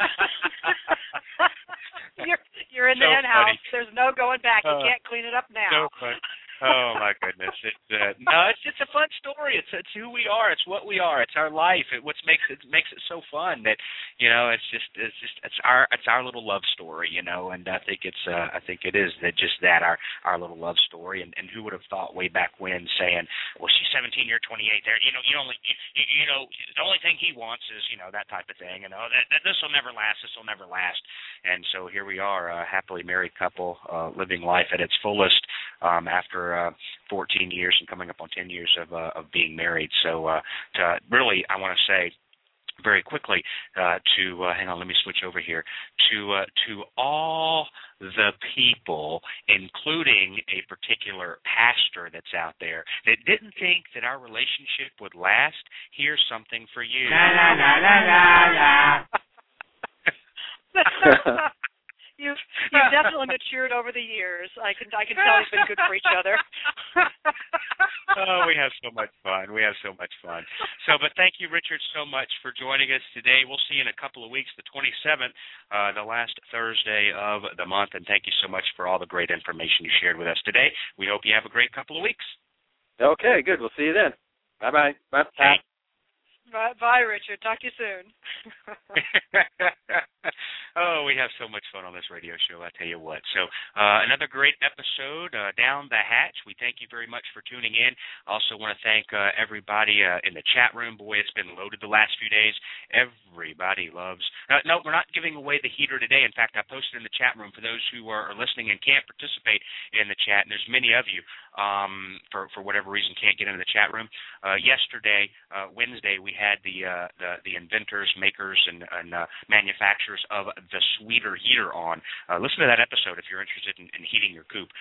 You're in the hen house. There's no going back. You can't clean it up now. So fun. Oh my goodness! It's a fun story. It's who we are. It's what we are. It's our life. What makes it so fun that it's our little love story, And I think it is our little love story. And who would have thought way back when saying, well, she's 17, you're 28. There, the only thing he wants is that type of thing. That this will never last. This will never last. And so here we are, a happily married couple, living life at its fullest after 14 years and coming up on 10 years of being married. So really, I want to say very quickly hang on, let me switch over here, to all the people, including a particular pastor that's out there that didn't think that our relationship would last, here's something for you. La, la, la, la, la, la. You've definitely matured over the years. I can tell you've been good for each other. Oh, we have so much fun. But thank you, Richard, so much for joining us today. We'll see you in a couple of weeks, the 27th, the last Thursday of the month. And thank you so much for all the great information you shared with us today. We hope you have a great couple of weeks. Okay, good. We'll see you then. Bye-bye. Bye. Okay. Bye, Richard. Talk to you soon. Oh, we have so much fun on this radio show, I tell you what. So another great episode down the hatch. We thank you very much for tuning in. Also want to thank everybody in the chat room. Boy, it's been loaded the last few days. Everybody loves. No, we're not giving away the heater today. In fact, I posted in the chat room for those who are listening and can't participate in the chat, and there's many of you for whatever reason can't get into the chat room. Yesterday, Wednesday, we had the inventors, makers, and manufacturers of the Sweeter heater on. Listen to that episode if you're interested in heating your coop.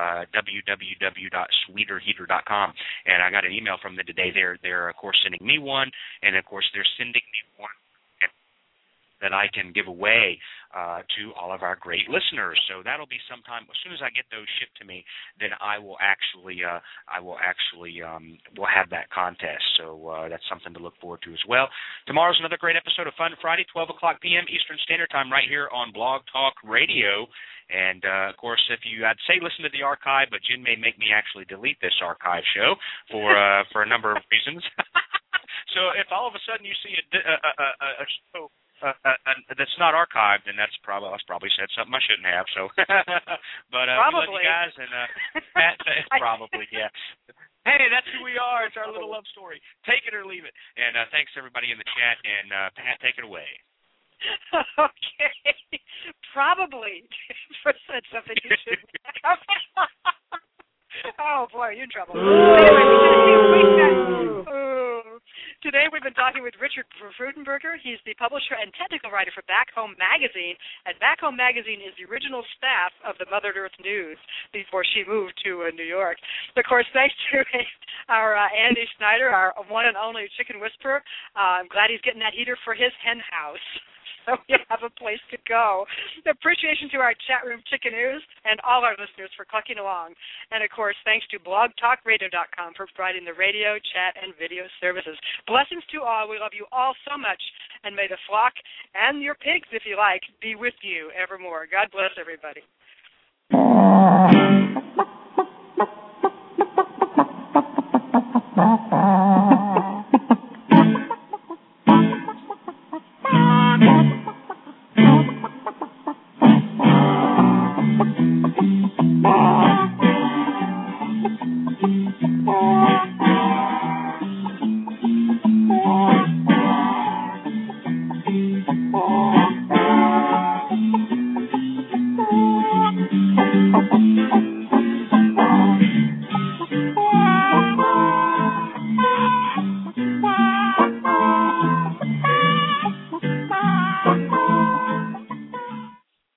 www.sweeterheater.com. And I got an email from them today. They're of course sending me one, and of course they're sending me one that I can give away to all of our great listeners. So that'll be sometime as soon as I get those shipped to me. Then we'll have that contest. So that's something to look forward to as well. Tomorrow's another great episode of Fun Friday, 12 o'clock p.m. Eastern Standard Time, right here on Blog Talk Radio. And of course, if I'd say listen to the archive, but Jen may make me actually delete this archive show for a number of reasons. So if all of a sudden you see a show that's not archived, then I probably said something I shouldn't have. So, but we love you guys, and Pat, probably, yeah. Hey, that's who we are. It's our little love story. Take it or leave it. And thanks everybody in the chat. And Pat, take it away. Okay, probably said something you shouldn't have. Oh boy, you're in trouble. Today we've been talking with Richard Freudenberger. He's the publisher and technical writer for Back Home Magazine, and Back Home Magazine is the original staff of the Mother Earth News before she moved to New York. Of course, thanks to our Andy Snyder, our one and only chicken whisperer. I'm glad he's getting that heater for his hen house, so we have a place to go. Appreciation to our chat room chickaneers and all our listeners for clucking along. And, of course, thanks to blogtalkradio.com for providing the radio, chat, and video services. Blessings to all. We love you all so much. And may the flock and your pigs, if you like, be with you evermore. God bless everybody.